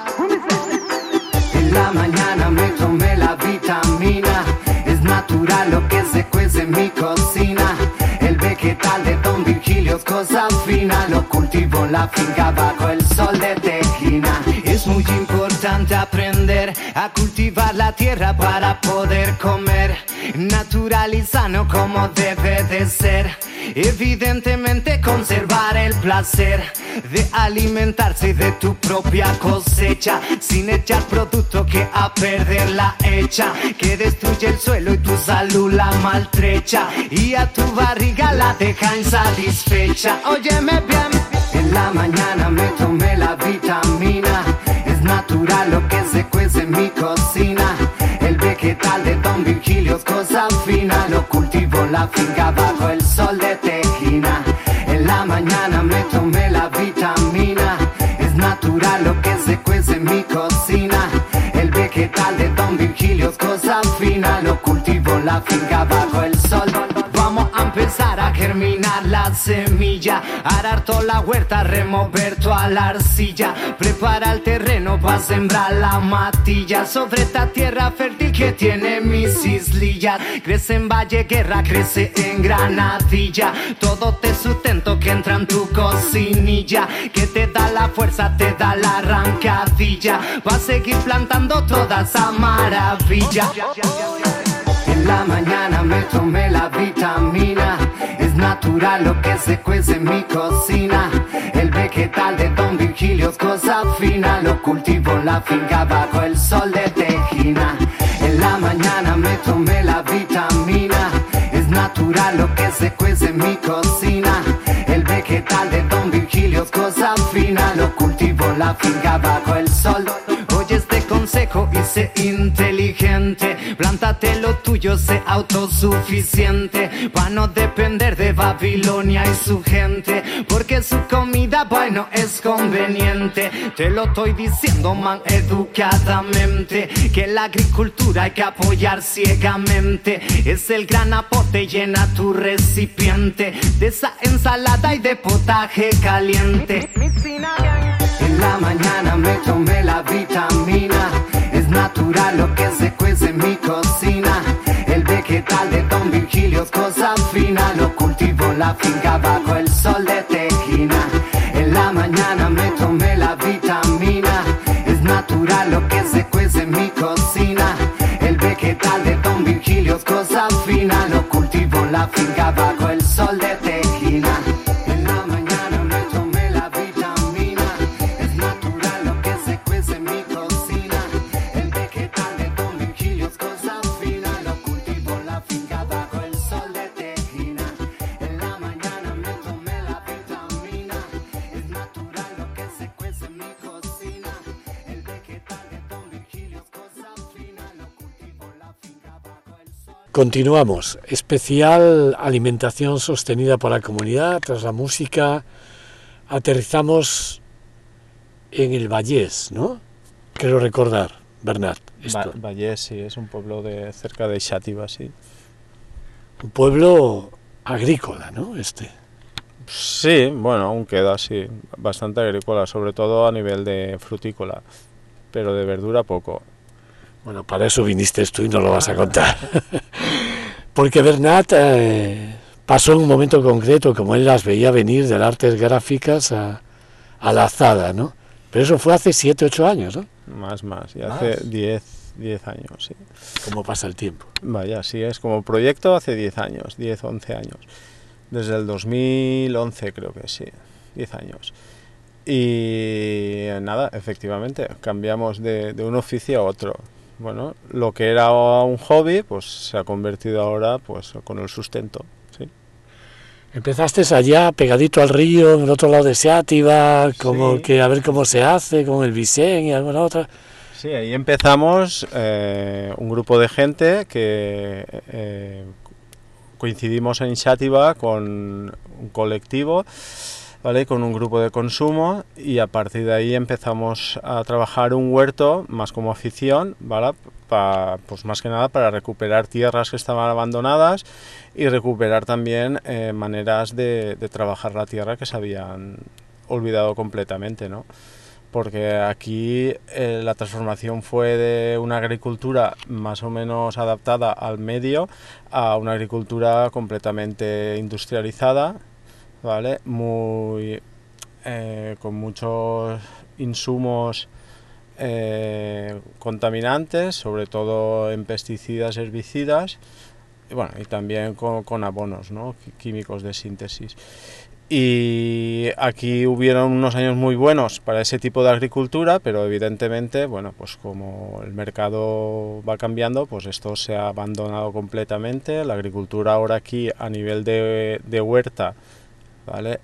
say? En la mañana me tomé la vitamina. Es natural lo que se cuece en mi cocina. El vegetal de Don Virgilio es cosa fina. Lo cultivo en la finca bajo el sol de Tejina. Es muy importante aprender a cultivar la tierra para poder comer natural y sano como debe de ser. Evidentemente conservar el placer de alimentarse de tu propia cosecha, sin echar producto que a perder la hecha, que destruye el suelo y tu salud la maltrecha, y a tu barriga la deja insatisfecha. Óyeme bien, en la mañana me tomé la vitamina. Es natural lo que se cuece en mi cocina. El vegetal de Don Virgilio es cosa fina. Lo cultivo en la finca bajo el sol de Tejina. En la mañana me tomé la vitamina. Es natural lo que se cuece en mi cocina. El vegetal de Don Virgilio es cosa fina. Lo cultivo en la finca bajo el sol. Vamos a empezar a germinar la semilla, arar toda la huerta, remover toda la arcilla, prepara el terreno para sembrar la matilla sobre esta tierra fértil que tiene mis islillas. Crece en Valle Guerra, crece en Granadilla, todo te sustento que entra en tu cocinilla, que te da la fuerza, te da la arrancadilla, va a seguir plantando toda esa maravilla. En la mañana me tomé la vitamina. Es natural lo que se cuece en mi cocina. El vegetal de Don Virgilio es cosa fina. Lo cultivo en la finca bajo el sol de Tejina. En la mañana me tomé la vitamina. Es natural lo que se cuece en mi cocina. El vegetal de Don Virgilio es cosa fina. Lo cultivo en la finca bajo el sol. Oye este consejo y sé inteligente. Plántate lo tuyo, sé autosuficiente, pa' no depender de Babilonia y su gente, porque su comida, bueno, es conveniente. Te lo estoy diciendo, man, educadamente, que la agricultura hay que apoyar ciegamente. Es el gran aporte, llena tu recipiente de esa ensalada y de potaje caliente. En la mañana me tomé la vitamina. Es natural lo que se cuece en mi cocina. El vegetal de Don Virgilio es cosa fina. Lo cultivo en la finca bajo el sol de Tejina. En la mañana me tomé la vitamina. Es natural lo que se cuece en mi cocina. El vegetal de Don Virgilio es cosa fina. Lo cultivo en la finca bajo el sol de Tejina. En la mañana me tomé la vitamina. Es natural lo que se cuece en mi cocina. El vegetal de Don Virgilio es cosa Continuamos. Especial alimentación sostenida por la comunidad. Tras la música, aterrizamos en el Vallés, ¿no? Quiero recordar, Bernat. Vallés, sí, es un pueblo cerca de Xàtiva, sí. Un pueblo agrícola, ¿no? Sí, bueno, aún queda, sí, bastante agrícola, sobre todo a nivel de frutícola, pero de verdura poco. Bueno, para eso viniste tú y no lo vas a contar. Porque Bernat pasó en un momento concreto, como él las veía venir, de las artes gráficas a la azada, ¿no? Pero eso fue hace 7, 8 años, ¿no? Más, y hace 10 años, sí. ¿Cómo pasa el tiempo? Vaya, sí, es como proyecto hace 10 años, 10, 11 años. Desde el 2011 creo que sí, 10 años. Y nada, efectivamente, cambiamos de un oficio a otro. Bueno, lo que era un hobby, pues se ha convertido ahora pues con el sustento, ¿sí? Empezaste allá, pegadito al río, en el otro lado de Xàtiva, como sí. Que a ver cómo se hace, con el Vicent y alguna otra. Sí, ahí empezamos un grupo de gente que coincidimos en Xàtiva con un colectivo, ¿vale? Con un grupo de consumo, y a partir de ahí empezamos a trabajar un huerto más como afición, ¿vale? Pues más que nada para recuperar tierras que estaban abandonadas y recuperar también maneras de trabajar la tierra que se habían olvidado completamente, ¿no? Porque aquí la transformación fue de una agricultura más o menos adaptada al medio a una agricultura completamente industrializada, ¿vale? Con muchos insumos contaminantes, sobre todo en pesticidas, herbicidas, y, bueno, y también con abonos, ¿no? Químicos de síntesis. Y aquí hubieron unos años muy buenos para ese tipo de agricultura, pero evidentemente, bueno, pues como el mercado va cambiando, pues esto se ha abandonado completamente. La agricultura ahora aquí a nivel de huerta, ¿vale?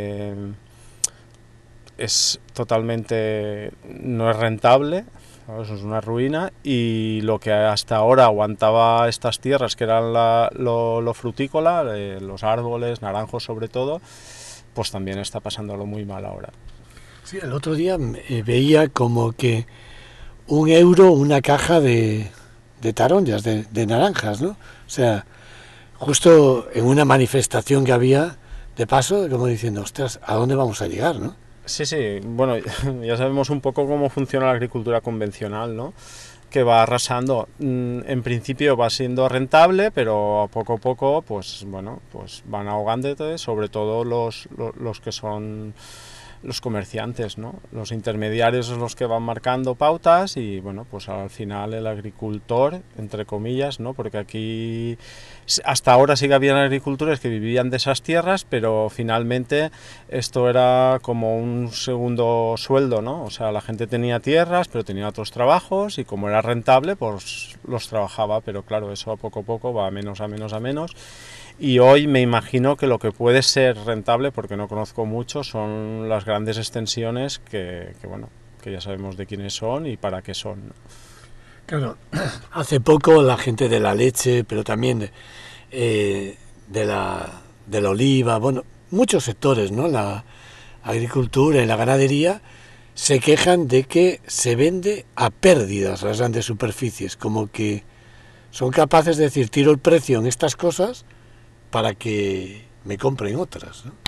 Es totalmente, no es rentable, ¿sabes? Es una ruina, y lo que hasta ahora aguantaba estas tierras, que eran lo frutícola, los árboles, naranjos sobre todo, pues también está pasándolo muy mal ahora. Sí, el otro día veía como que €1 una caja de taronjas, de naranjas, ¿no? O sea, justo en una manifestación que había, de paso, como diciendo, ostras, ¿a dónde vamos a llegar, no? Sí, bueno, ya sabemos un poco cómo funciona la agricultura convencional, ¿no? Que va arrasando. En principio va siendo rentable, pero poco a poco, pues bueno, pues van ahogándote, sobre todo los que son los comerciantes, ¿no? Los intermediarios son los que van marcando pautas, y bueno, pues al final el agricultor, entre comillas, ¿no? Porque aquí hasta ahora sí que habían agricultores que vivían de esas tierras, pero finalmente esto era como un segundo sueldo, ¿no? O sea, la gente tenía tierras, pero tenía otros trabajos, y como era rentable, pues los trabajaba, pero claro, eso a poco va a menos. Y hoy me imagino que lo que puede ser rentable, porque no conozco mucho, son las grandes extensiones que bueno, que ya sabemos de quiénes son y para qué son, ¿no? Claro, hace poco la gente de la leche, pero también de la oliva, bueno, muchos sectores, ¿no? La agricultura y la ganadería se quejan de que se vende a pérdidas las grandes superficies, como que son capaces de decir, tiro el precio en estas cosas para que me compren otras, ¿no?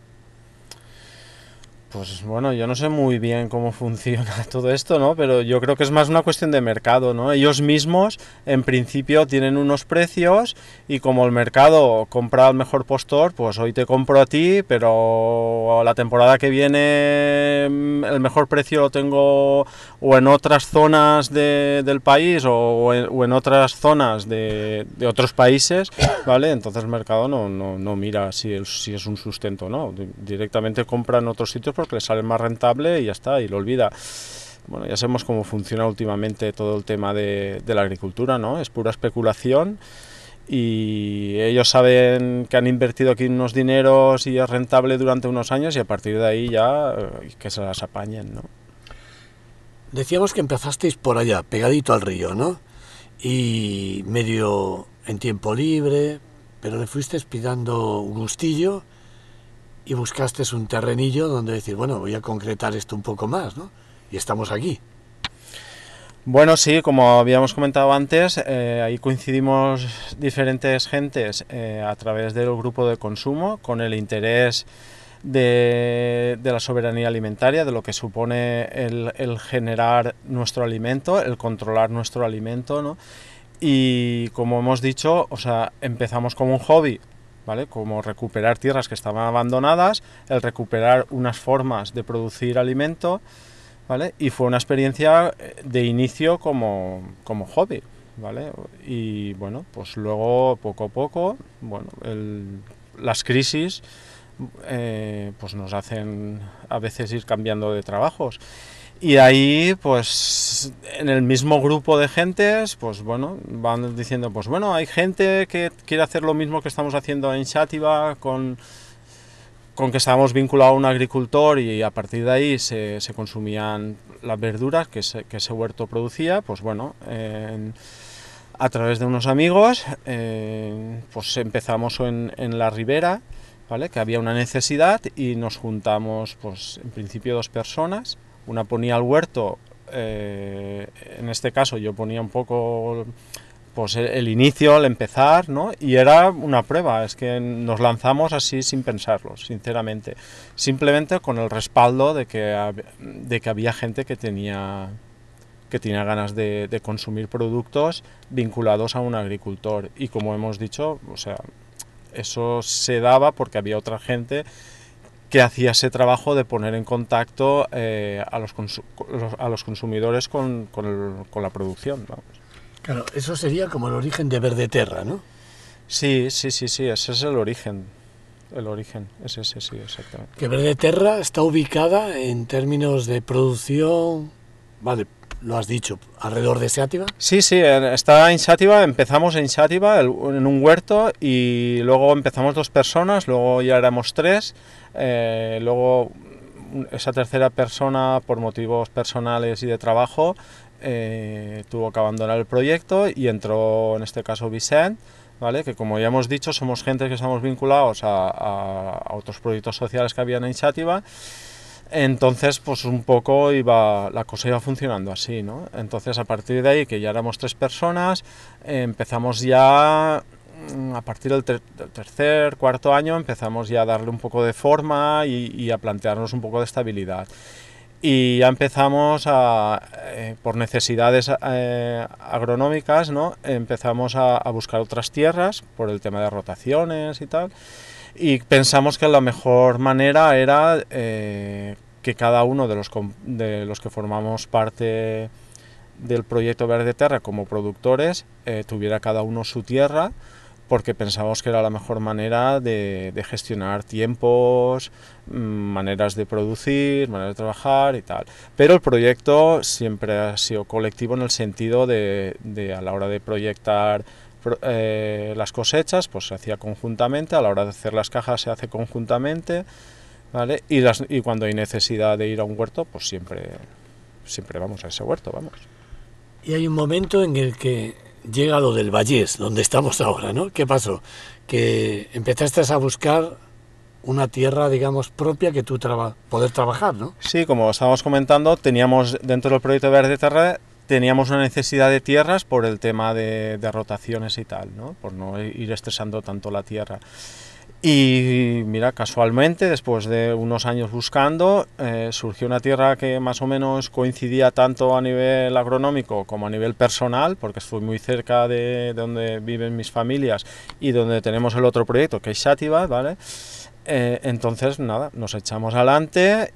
Pues bueno, yo no sé muy bien cómo funciona todo esto, ¿no? Pero yo creo que es más una cuestión de mercado, ¿no? Ellos mismos, en principio, tienen unos precios, y como el mercado compra al mejor postor, pues hoy te compro a ti, pero la temporada que viene el mejor precio lo tengo o en otras zonas del país o en otras zonas de otros países, ¿vale? Entonces el mercado no mira si es un sustento o no, directamente compra en otros sitios porque le sale más rentable y ya está, y lo olvida. Bueno, ya sabemos cómo funciona últimamente todo el tema de la agricultura, ¿no? Es pura especulación, y ellos saben que han invertido aquí unos dineros y es rentable durante unos años, y a partir de ahí ya que se las apañen, ¿no? Decíamos que empezasteis por allá, pegadito al río, ¿no? Y medio en tiempo libre, pero le fuiste pillando un gustillo y buscaste un terrenillo donde decir, bueno, voy a concretar esto un poco más, ¿no? Y estamos aquí. Bueno, sí, como habíamos comentado antes, ahí coincidimos diferentes gentes a través del grupo de consumo con el interés de la soberanía alimentaria, de lo que supone el generar nuestro alimento, el controlar nuestro alimento, ¿no? Y como hemos dicho, o sea, empezamos como un hobby, ¿vale? Como recuperar tierras que estaban abandonadas, el recuperar unas formas de producir alimento, ¿vale? Y fue una experiencia de inicio como hobby, ¿vale? Y bueno, pues luego poco a poco, bueno, las crisis pues nos hacen a veces ir cambiando de trabajos. Y ahí, pues, en el mismo grupo de gentes, pues bueno, van diciendo, pues bueno, hay gente que quiere hacer lo mismo que estamos haciendo en Xàtiva, con que estábamos vinculados a un agricultor y a partir de ahí se consumían las verduras que ese huerto producía, pues bueno, a través de unos amigos, pues empezamos en la ribera, ¿vale? Que había una necesidad y nos juntamos, pues en principio 2 personas. Una ponía el huerto, en este caso yo ponía un poco pues el inicio, el empezar, ¿no? Y era una prueba, es que nos lanzamos así sin pensarlo, sinceramente. Simplemente con el respaldo de que había gente que tenía ganas de consumir productos vinculados a un agricultor. Y como hemos dicho, o sea, eso se daba porque había otra gente que hacía ese trabajo de poner en contacto a los consumidores con la producción, vamos. Claro, eso sería como el origen de Verdeterra, ¿no? Sí, ese es el origen. Es ese, sí, exactamente. Que Verdeterra está ubicada en términos de producción, vale, lo has dicho, alrededor de Xàtiva. Sí, está en Xàtiva, empezamos en Xàtiva, en un huerto, y luego empezamos 2 personas, luego ya éramos 3, luego esa tercera persona, por motivos personales y de trabajo, tuvo que abandonar el proyecto y entró en este caso Vicent, ¿vale? Que como ya hemos dicho, somos gente que estamos vinculados a otros proyectos sociales que habían en Xàtiva. Entonces, pues un poco la cosa iba funcionando así, ¿no? Entonces, a partir de ahí, que ya éramos 3 personas, empezamos ya, a partir del tercer, cuarto año, empezamos ya a darle un poco de forma y a plantearnos un poco de estabilidad. Y ya empezamos por necesidades agronómicas, ¿no? Empezamos a buscar otras tierras por el tema de rotaciones y tal. Y pensamos que la mejor manera era que cada uno de los que formamos parte del proyecto Verdeterra como productores tuviera cada uno su tierra, porque pensamos que era la mejor manera de gestionar tiempos, maneras de producir, maneras de trabajar y tal. Pero el proyecto siempre ha sido colectivo en el sentido de a la hora de proyectar las cosechas, pues se hacía conjuntamente, a la hora de hacer las cajas se hace conjuntamente, ¿vale? Y cuando hay necesidad de ir a un huerto, pues siempre vamos a ese huerto, vamos. Y hay un momento en el que llega lo del Vallés, donde estamos ahora, ¿no? ¿Qué pasó? Que empezaste a buscar una tierra, digamos, propia que tú poder trabajar, ¿no? Sí, como estábamos comentando, teníamos dentro del proyecto Verdeterra teníamos una necesidad de tierras por el tema de rotaciones y tal, ¿no? Por no ir estresando tanto la tierra. Y mira, casualmente, después de unos años buscando, surgió una tierra que más o menos coincidía tanto a nivel agronómico como a nivel personal, porque estoy muy cerca de donde viven mis familias y donde tenemos el otro proyecto, que es Xàtiva, ¿vale? Entonces, nada, nos echamos adelante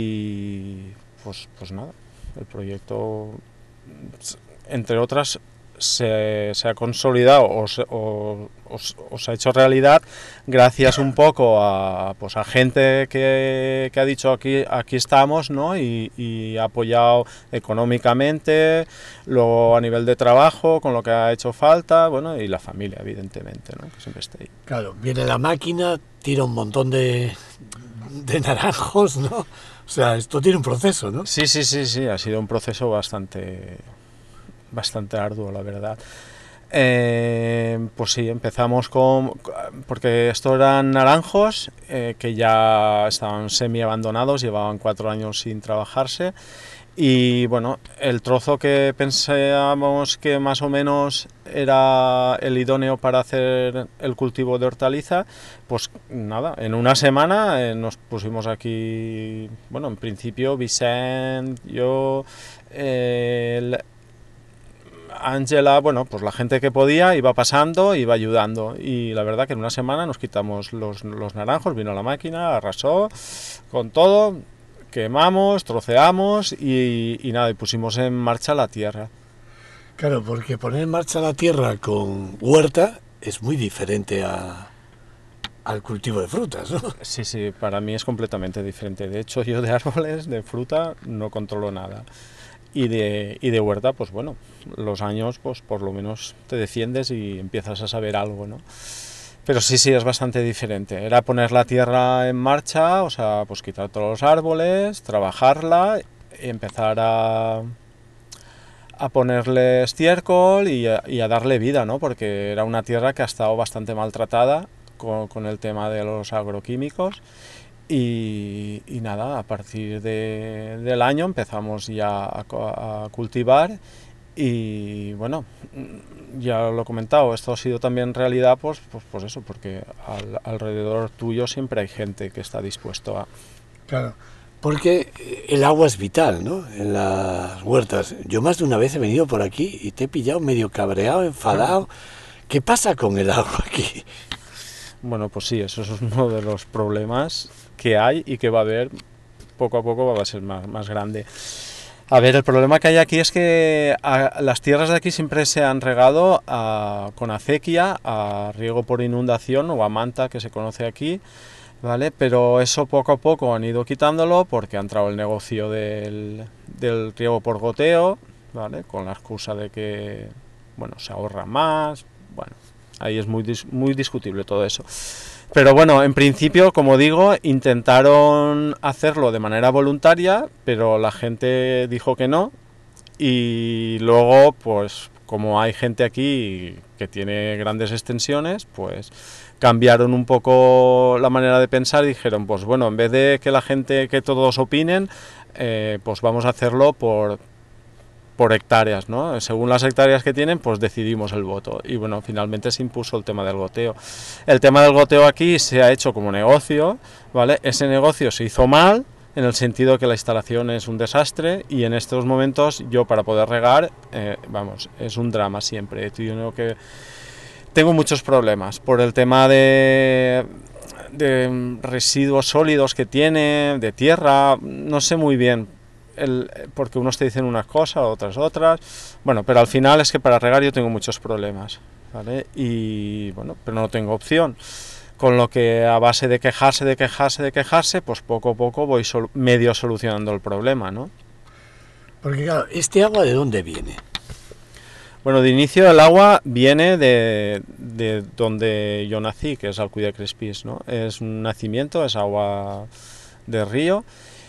y pues nada, el proyecto, entre otras, se ha consolidado o se ha hecho realidad gracias un poco a gente que ha dicho aquí estamos, ¿no? Y ha apoyado económicamente, luego a nivel de trabajo con lo que ha hecho falta, bueno, y la familia evidentemente, ¿no? Que siempre está ahí. Claro, viene la máquina, tira un montón de naranjos, ¿no? O sea, esto tiene un proceso, ¿no? Sí, ha sido un proceso bastante arduo, la verdad. Pues sí, empezamos porque estos eran naranjos que ya estaban semi abandonados, llevaban 4 años sin trabajarse, y bueno, el trozo que pensábamos que más o menos era el idóneo para hacer el cultivo de hortaliza, pues nada, en una semana nos pusimos aquí, bueno, en principio Vicent, yo, Ángela, bueno, pues la gente que podía iba pasando, iba ayudando, y la verdad que en una semana nos quitamos los naranjos, vino la máquina, arrasó con todo, quemamos, troceamos y nada, y pusimos en marcha la tierra. Claro, porque poner en marcha la tierra con huerta es muy diferente al cultivo de frutas, ¿no? Sí, sí, para mí es completamente diferente. De hecho, yo de árboles, de fruta, no controlo nada. Y de huerta, pues bueno, los años, pues por lo menos te defiendes y empiezas a saber algo, ¿no? Pero sí, es bastante diferente. Era poner la tierra en marcha, o sea, pues quitar todos los árboles, trabajarla, y empezar a ponerle estiércol y a darle vida, ¿no? Porque era una tierra que ha estado bastante maltratada con el tema de los agroquímicos. Y nada, a partir del año empezamos ya a cultivar, y bueno, ya lo he comentado, esto ha sido también realidad pues eso, porque alrededor tuyo siempre hay gente que está dispuesto a... Claro, porque el agua es vital, ¿no? En las huertas. Yo más de una vez he venido por aquí y te he pillado medio cabreado, enfadado. ¿Qué pasa con el agua aquí? Bueno, pues sí, eso es uno de los problemas que hay y que va a haber, poco a poco va a ser más grande. A ver, el problema que hay aquí es que las tierras de aquí siempre se han regado con acequia, a riego por inundación o a manta, que se conoce aquí, ¿vale? Pero eso poco a poco han ido quitándolo porque ha entrado el negocio del riego por goteo, ¿vale? Con la excusa de que, bueno, se ahorra más, bueno, ahí es muy discutible todo eso. Pero bueno, en principio, como digo, intentaron hacerlo de manera voluntaria, pero la gente dijo que no, y luego, pues como hay gente aquí que tiene grandes extensiones, pues cambiaron un poco la manera de pensar y dijeron, pues bueno, en vez de que la gente, que todos opinen, pues vamos a hacerlo por hectáreas, ¿no? Según las hectáreas que tienen, pues decidimos el voto. Y bueno, finalmente se impuso el tema del goteo. El tema del goteo aquí se ha hecho como negocio, ¿vale? Ese negocio se hizo mal, en el sentido que la instalación es un desastre, y en estos momentos yo, para poder regar, vamos, es un drama siempre. Tengo muchos problemas por el tema de residuos sólidos que tiene, de tierra, no sé muy bien, porque unos te dicen unas cosas, otras, bueno, pero al final es que para regar yo tengo muchos problemas, ¿vale? Y bueno, pero no tengo opción, con lo que a base de quejarse, pues poco a poco voy medio solucionando el problema, ¿no? Porque claro, ¿este agua de dónde viene? Bueno, de inicio el agua viene de donde yo nací, que es Alcuí de Crespís, ¿no? Es un nacimiento, es agua de río.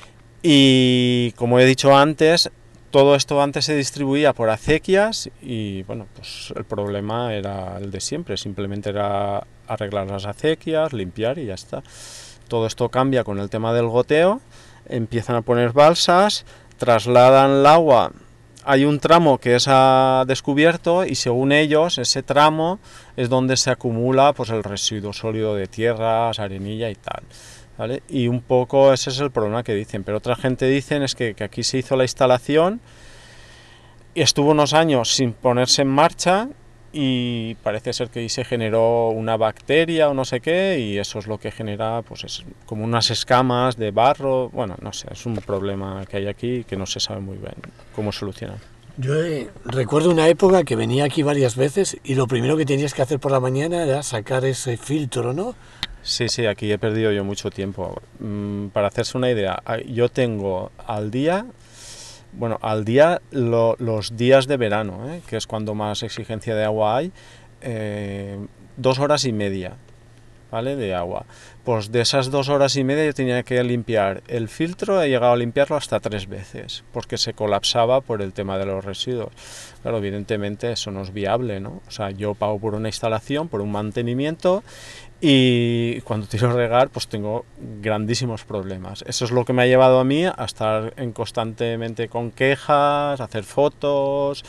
Y como he dicho antes, todo esto antes se distribuía por acequias, y bueno, pues el problema era el de siempre, simplemente era arreglar las acequias, limpiar y ya está. Todo esto cambia con el tema del goteo, empiezan a poner balsas, trasladan el agua, hay un tramo que es a descubierto, y según ellos ese tramo es donde se acumula pues el residuo sólido de tierras, arenilla y tal, ¿vale? Y un poco ese es el problema que dicen, pero otra gente dicen es que aquí se hizo la instalación y estuvo unos años sin ponerse en marcha, y parece ser que ahí se generó una bacteria o no sé qué, y eso es lo que genera pues es como unas escamas de barro. Bueno, no sé, es un problema que hay aquí que no se sabe muy bien cómo solucionar. Yo recuerdo una época que venía aquí varias veces y lo primero que tenías que hacer por la mañana era sacar ese filtro, ¿no? Sí, aquí he perdido yo mucho tiempo. Para hacerse una idea, yo tengo al día los días de verano, que es cuando más exigencia de agua hay, 2 horas y media ¿vale? De agua. Pues de esas 2 horas y media yo tenía que limpiar el filtro, he llegado a limpiarlo hasta 3 veces, porque se colapsaba por el tema de los residuos. Claro, evidentemente eso no es viable, ¿no? O sea, yo pago por una instalación, por un mantenimiento, y cuando tiro a regar pues tengo grandísimos problemas. Eso es lo que me ha llevado a mí a estar constantemente con quejas, hacer fotos,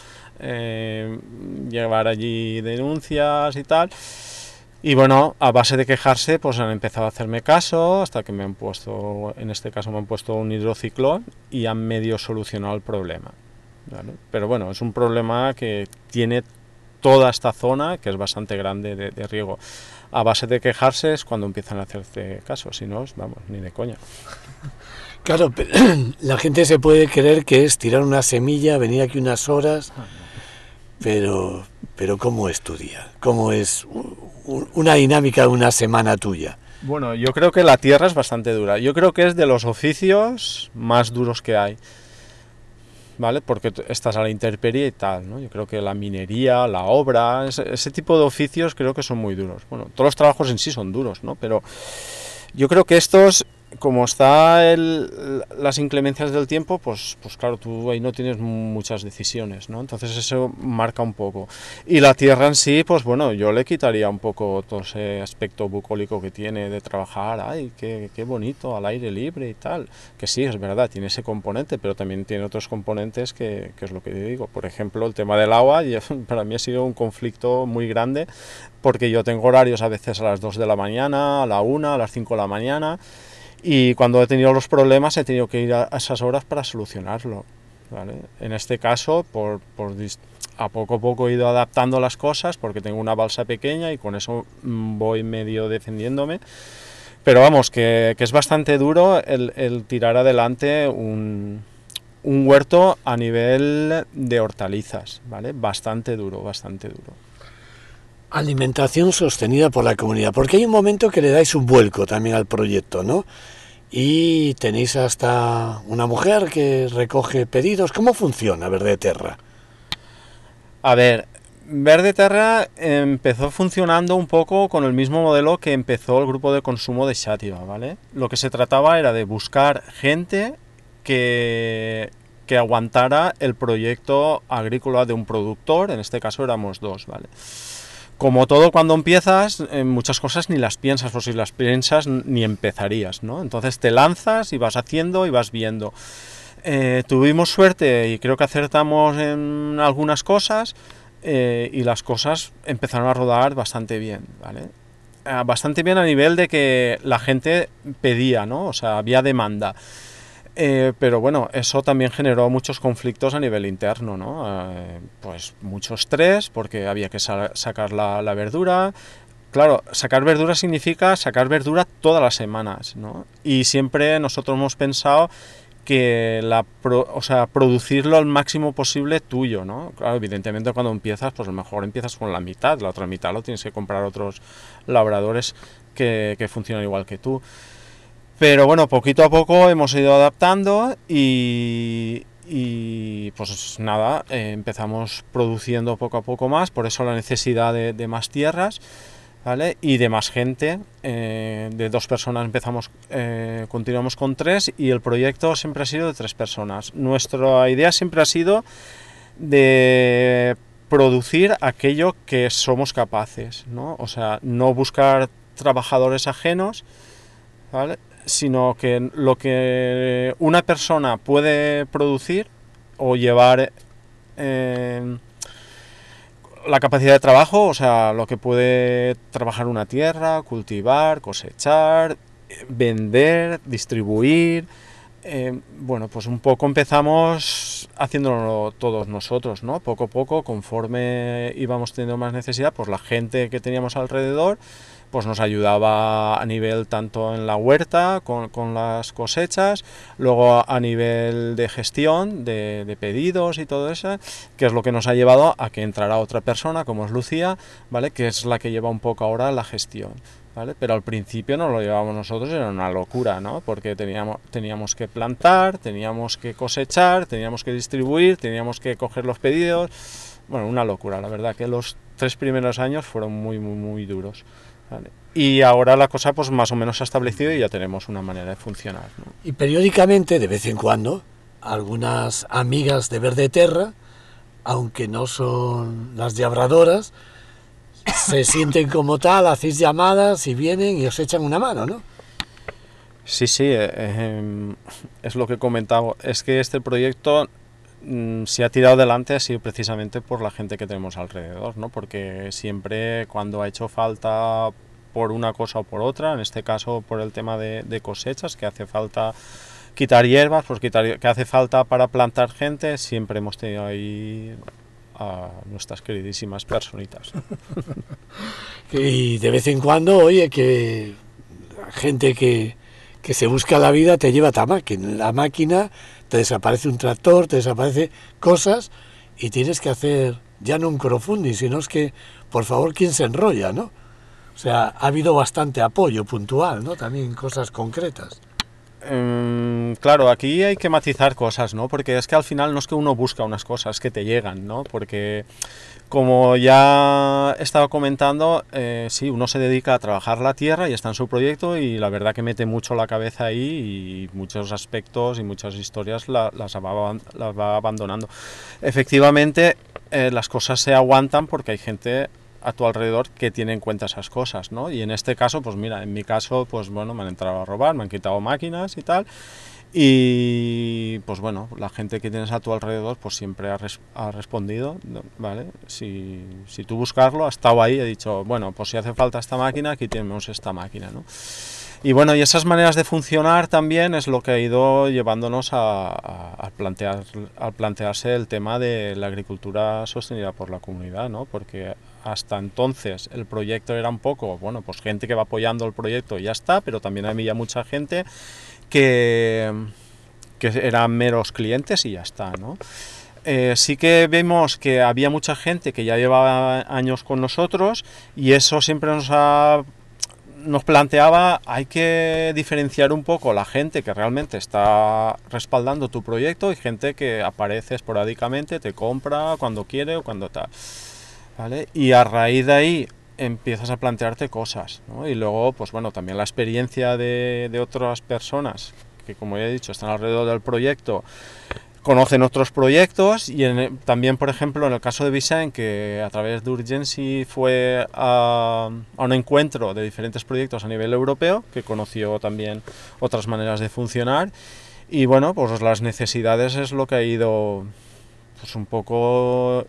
llevar allí denuncias y tal. Y bueno, a base de quejarse pues han empezado a hacerme caso, hasta que me han puesto, en este caso me han puesto un hidrociclón y han medio solucionado el problema, ¿vale? Pero bueno, es un problema que tiene toda esta zona, que es bastante grande de riego. A base de quejarse es cuando empiezan a hacerse caso, si no, vamos, ni de coña. Claro, pero la gente se puede creer que es tirar una semilla, venir aquí unas horas, pero ¿cómo es tu día? ¿Cómo es una dinámica de una semana tuya? Bueno, yo creo que la tierra es bastante dura. Yo creo que es de los oficios más duros que hay, ¿vale? Porque estás a la intemperie y tal, ¿no? Yo creo que la minería, la obra, ese tipo de oficios creo que son muy duros. Bueno, todos los trabajos en sí son duros, ¿no? Pero yo creo que estos, como está las inclemencias del tiempo, pues claro, tú ahí no tienes muchas decisiones, ¿no? Entonces eso marca un poco. Y la tierra en sí, pues bueno, yo le quitaría un poco todo ese aspecto bucólico que tiene de trabajar, ay, qué bonito, al aire libre y tal. Que sí, es verdad, tiene ese componente, pero también tiene otros componentes que es lo que digo. Por ejemplo, el tema del agua, para mí ha sido un conflicto muy grande, porque yo tengo horarios a veces a las 2 de la mañana, a la 1, a las 5 de la mañana, y cuando he tenido los problemas he tenido que ir a esas horas para solucionarlo, ¿vale? En este caso, a poco he ido adaptando las cosas, porque tengo una balsa pequeña y con eso voy medio defendiéndome. Pero vamos, que es bastante duro el tirar adelante un huerto a nivel de hortalizas, ¿vale? Bastante duro, bastante duro. Alimentación sostenida por la comunidad, porque hay un momento que le dais un vuelco también al proyecto, ¿no? Y tenéis hasta una mujer que recoge pedidos. ¿Cómo funciona Verde Terra? A ver, Verde Terra empezó funcionando un poco con el mismo modelo que empezó el grupo de consumo de Xàtiva, ¿vale? Lo que se trataba era de buscar gente que aguantara el proyecto agrícola de un productor, en este caso éramos 2, ¿vale? Como todo, cuando empiezas, muchas cosas ni las piensas, o si las piensas ni empezarías, ¿no? Entonces te lanzas y vas haciendo y vas viendo. Tuvimos suerte y creo que acertamos en algunas cosas, y las cosas empezaron a rodar bastante bien, ¿vale? Bastante bien a nivel de que la gente pedía, ¿no? O sea, había demanda. Pero bueno, eso también generó muchos conflictos a nivel interno, ¿no? Pues mucho estrés, porque había que sacar la verdura. Claro, sacar verdura significa sacar verdura todas las semanas, ¿no? Y siempre nosotros hemos pensado que producirlo al máximo posible tuyo, ¿no? Claro, evidentemente cuando empiezas, pues a lo mejor empiezas con la mitad, la otra mitad lo tienes que comprar a otros labradores que funcionan igual que tú. Pero bueno, poquito a poco hemos ido adaptando y pues nada, empezamos produciendo poco a poco más, por eso la necesidad de más tierras, ¿vale? Y de más gente. De 2 personas continuamos con 3, y el proyecto siempre ha sido de 3 personas. Nuestra idea siempre ha sido de producir aquello que somos capaces, ¿no? O sea, no buscar trabajadores ajenos, ¿vale? Sino que lo que una persona puede producir o llevar la capacidad de trabajo, o sea, lo que puede trabajar una tierra, cultivar, cosechar, vender, distribuir. Bueno, pues un poco empezamos haciéndolo todos nosotros, ¿no? Poco a poco, conforme íbamos teniendo más necesidad, pues la gente que teníamos alrededor pues nos ayudaba a nivel tanto en la huerta, con las cosechas, luego a nivel de gestión, de pedidos y todo eso, que es lo que nos ha llevado a que entrara otra persona, como es Lucía, ¿vale? Que es la que lleva un poco ahora la gestión, ¿vale? Pero al principio no lo llevábamos nosotros, era una locura, ¿no? Porque teníamos que plantar, teníamos que cosechar, teníamos que distribuir, teníamos que coger los pedidos. Bueno, una locura, la verdad que los 3 primeros años fueron muy, muy, muy duros. ¿vale? Y ahora la cosa pues más o menos se ha establecido y ya tenemos una manera de funcionar, ¿no? Y periódicamente, de vez en cuando, algunas amigas de Verde Terra, aunque no son las llabradoras, se sienten como tal, hacéis llamadas y vienen y os echan una mano, ¿no? Sí, es lo que he comentado. Es que este proyecto se ha tirado adelante ha sido precisamente por la gente que tenemos alrededor, ¿no? Porque siempre cuando ha hecho falta por una cosa o por otra, en este caso por el tema de cosechas, que hace falta quitar hierbas, pues que hace falta para plantar gente, siempre hemos tenido ahí a nuestras queridísimas personitas. Y de vez en cuando, oye, que gente que se busca la vida te lleva la máquina, te desaparece un tractor, te desaparece cosas y tienes que hacer ya no un crowdfunding, sino es que, por favor, ¿quién se enrolla, no? O sea, ha habido bastante apoyo puntual, ¿no? También cosas concretas. Claro, aquí hay que matizar cosas, ¿no? Porque es que al final no es que uno busca unas cosas, que te llegan, ¿no? Porque como ya estaba comentando, sí, uno se dedica a trabajar la tierra y está en su proyecto y la verdad que mete mucho la cabeza ahí y muchos aspectos y muchas historias las va abandonando. Efectivamente, las cosas se aguantan porque hay gente a tu alrededor que tiene en cuenta esas cosas, ¿no? Y en este caso, pues mira, en mi caso, pues bueno, me han entrado a robar, me han quitado máquinas y tal, y pues bueno, la gente que tienes a tu alrededor, pues siempre ha respondido, ¿vale? Si tú buscarlo, ha estado ahí, he dicho, bueno, pues si hace falta esta máquina, aquí tenemos esta máquina, ¿no? Y bueno, y esas maneras de funcionar también es lo que ha ido llevándonos a plantearse el tema de la agricultura sostenida por la comunidad, ¿no? Porque hasta entonces el proyecto era un poco, bueno, pues gente que va apoyando el proyecto y ya está, pero también había mucha gente que eran meros clientes y ya está, ¿no? Sí que vemos que había mucha gente que ya llevaba años con nosotros y eso siempre nos planteaba, hay que diferenciar un poco la gente que realmente está respaldando tu proyecto y gente que aparece esporádicamente, te compra cuando quiere o cuando tal, ¿vale? Y a raíz de ahí empiezas a plantearte cosas, ¿no? Y luego, pues bueno, también la experiencia de otras personas que, como ya he dicho, están alrededor del proyecto, conocen otros proyectos y también, por ejemplo, en el caso de Vicent, que a través de Urgency fue a un encuentro de diferentes proyectos a nivel europeo, que conoció también otras maneras de funcionar y bueno, pues las necesidades es lo que ha ido pues un poco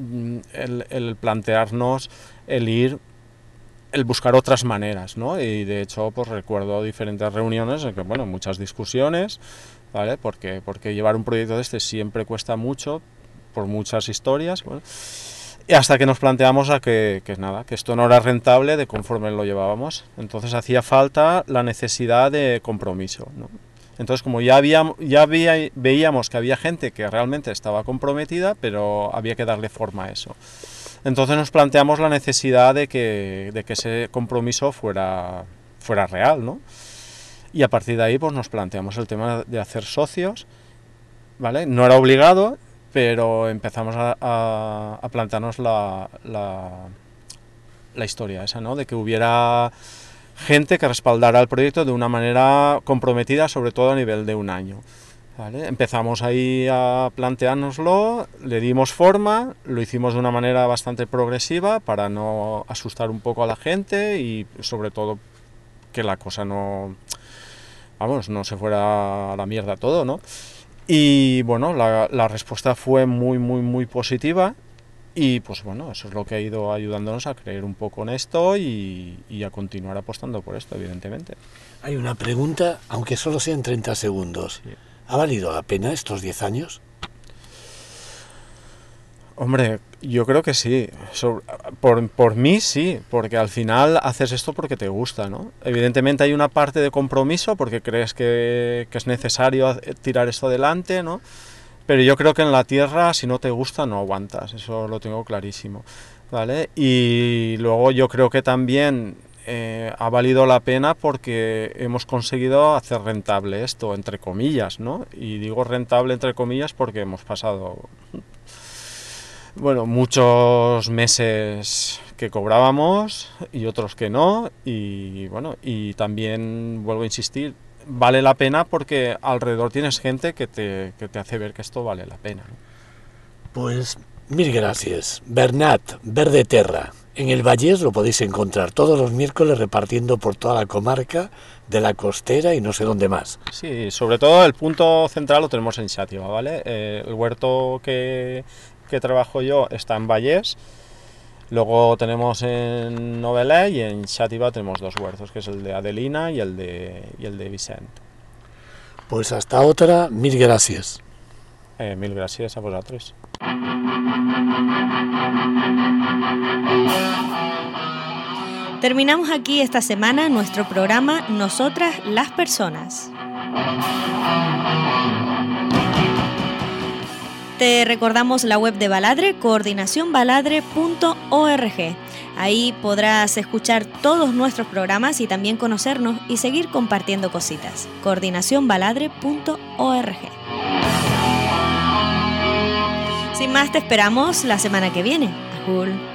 el plantearnos el buscar otras maneras, ¿no? Y de hecho, pues recuerdo diferentes reuniones en que, bueno, muchas discusiones, ¿vale? Porque llevar un proyecto de este siempre cuesta mucho, por muchas historias, ¿vale? Y hasta que nos planteamos que esto no era rentable de conforme lo llevábamos. Entonces hacía falta la necesidad de compromiso, ¿no? Entonces, como veíamos que había gente que realmente estaba comprometida, pero había que darle forma a eso. Entonces nos planteamos la necesidad de que ese compromiso fuera real, ¿no? Y a partir de ahí pues nos planteamos el tema de hacer socios, ¿vale? No era obligado, pero empezamos a plantearnos la historia esa, ¿no? De que hubiera gente que respaldara el proyecto de una manera comprometida, sobre todo a nivel de un año, ¿vale? Empezamos ahí a planteárnoslo, le dimos forma, lo hicimos de una manera bastante progresiva para no asustar un poco a la gente y sobre todo que la cosa no se fuera a la mierda todo, ¿no? Y bueno, la respuesta fue muy, muy, muy positiva y pues bueno, eso es lo que ha ido ayudándonos a creer un poco en esto y a continuar apostando por esto, evidentemente. Hay una pregunta, aunque solo sean 30 segundos. Sí. ¿Ha valido la pena estos 10 años? Hombre, yo creo que sí. Por mí sí, porque al final haces esto porque te gusta, ¿no? Evidentemente hay una parte de compromiso porque crees que es necesario tirar esto adelante, ¿no? Pero yo creo que en la tierra, si no te gusta, no aguantas. Eso lo tengo clarísimo, ¿vale? Y luego yo creo que también ha valido la pena porque hemos conseguido hacer rentable esto, entre comillas, ¿no? Y digo rentable entre comillas porque hemos pasado, bueno, muchos meses que cobrábamos y otros que no, y bueno, y también vuelvo a insistir, vale la pena porque alrededor tienes gente que te hace ver que esto vale la pena, ¿no? Pues mil gracias. Bernat Verde Terra. En el Vallés lo podéis encontrar todos los miércoles repartiendo por toda la comarca de la Costera y no sé dónde más. Sí, sobre todo el punto central lo tenemos en Xàtiva, ¿vale? El huerto que trabajo yo está en Vallés, luego tenemos en Novelé y en Xàtiva tenemos 2 huertos, que es el de Adelina y el de Vicent. Pues hasta otra, mil gracias. Mil gracias a vosotros. Terminamos aquí esta semana nuestro programa Nosotras las Personas. Te recordamos la web de Baladre, coordinacionbaladre.org. Ahí podrás escuchar todos nuestros programas y también conocernos y seguir compartiendo cositas. coordinacionbaladre.org. Sin más, te esperamos la semana que viene. Ajul.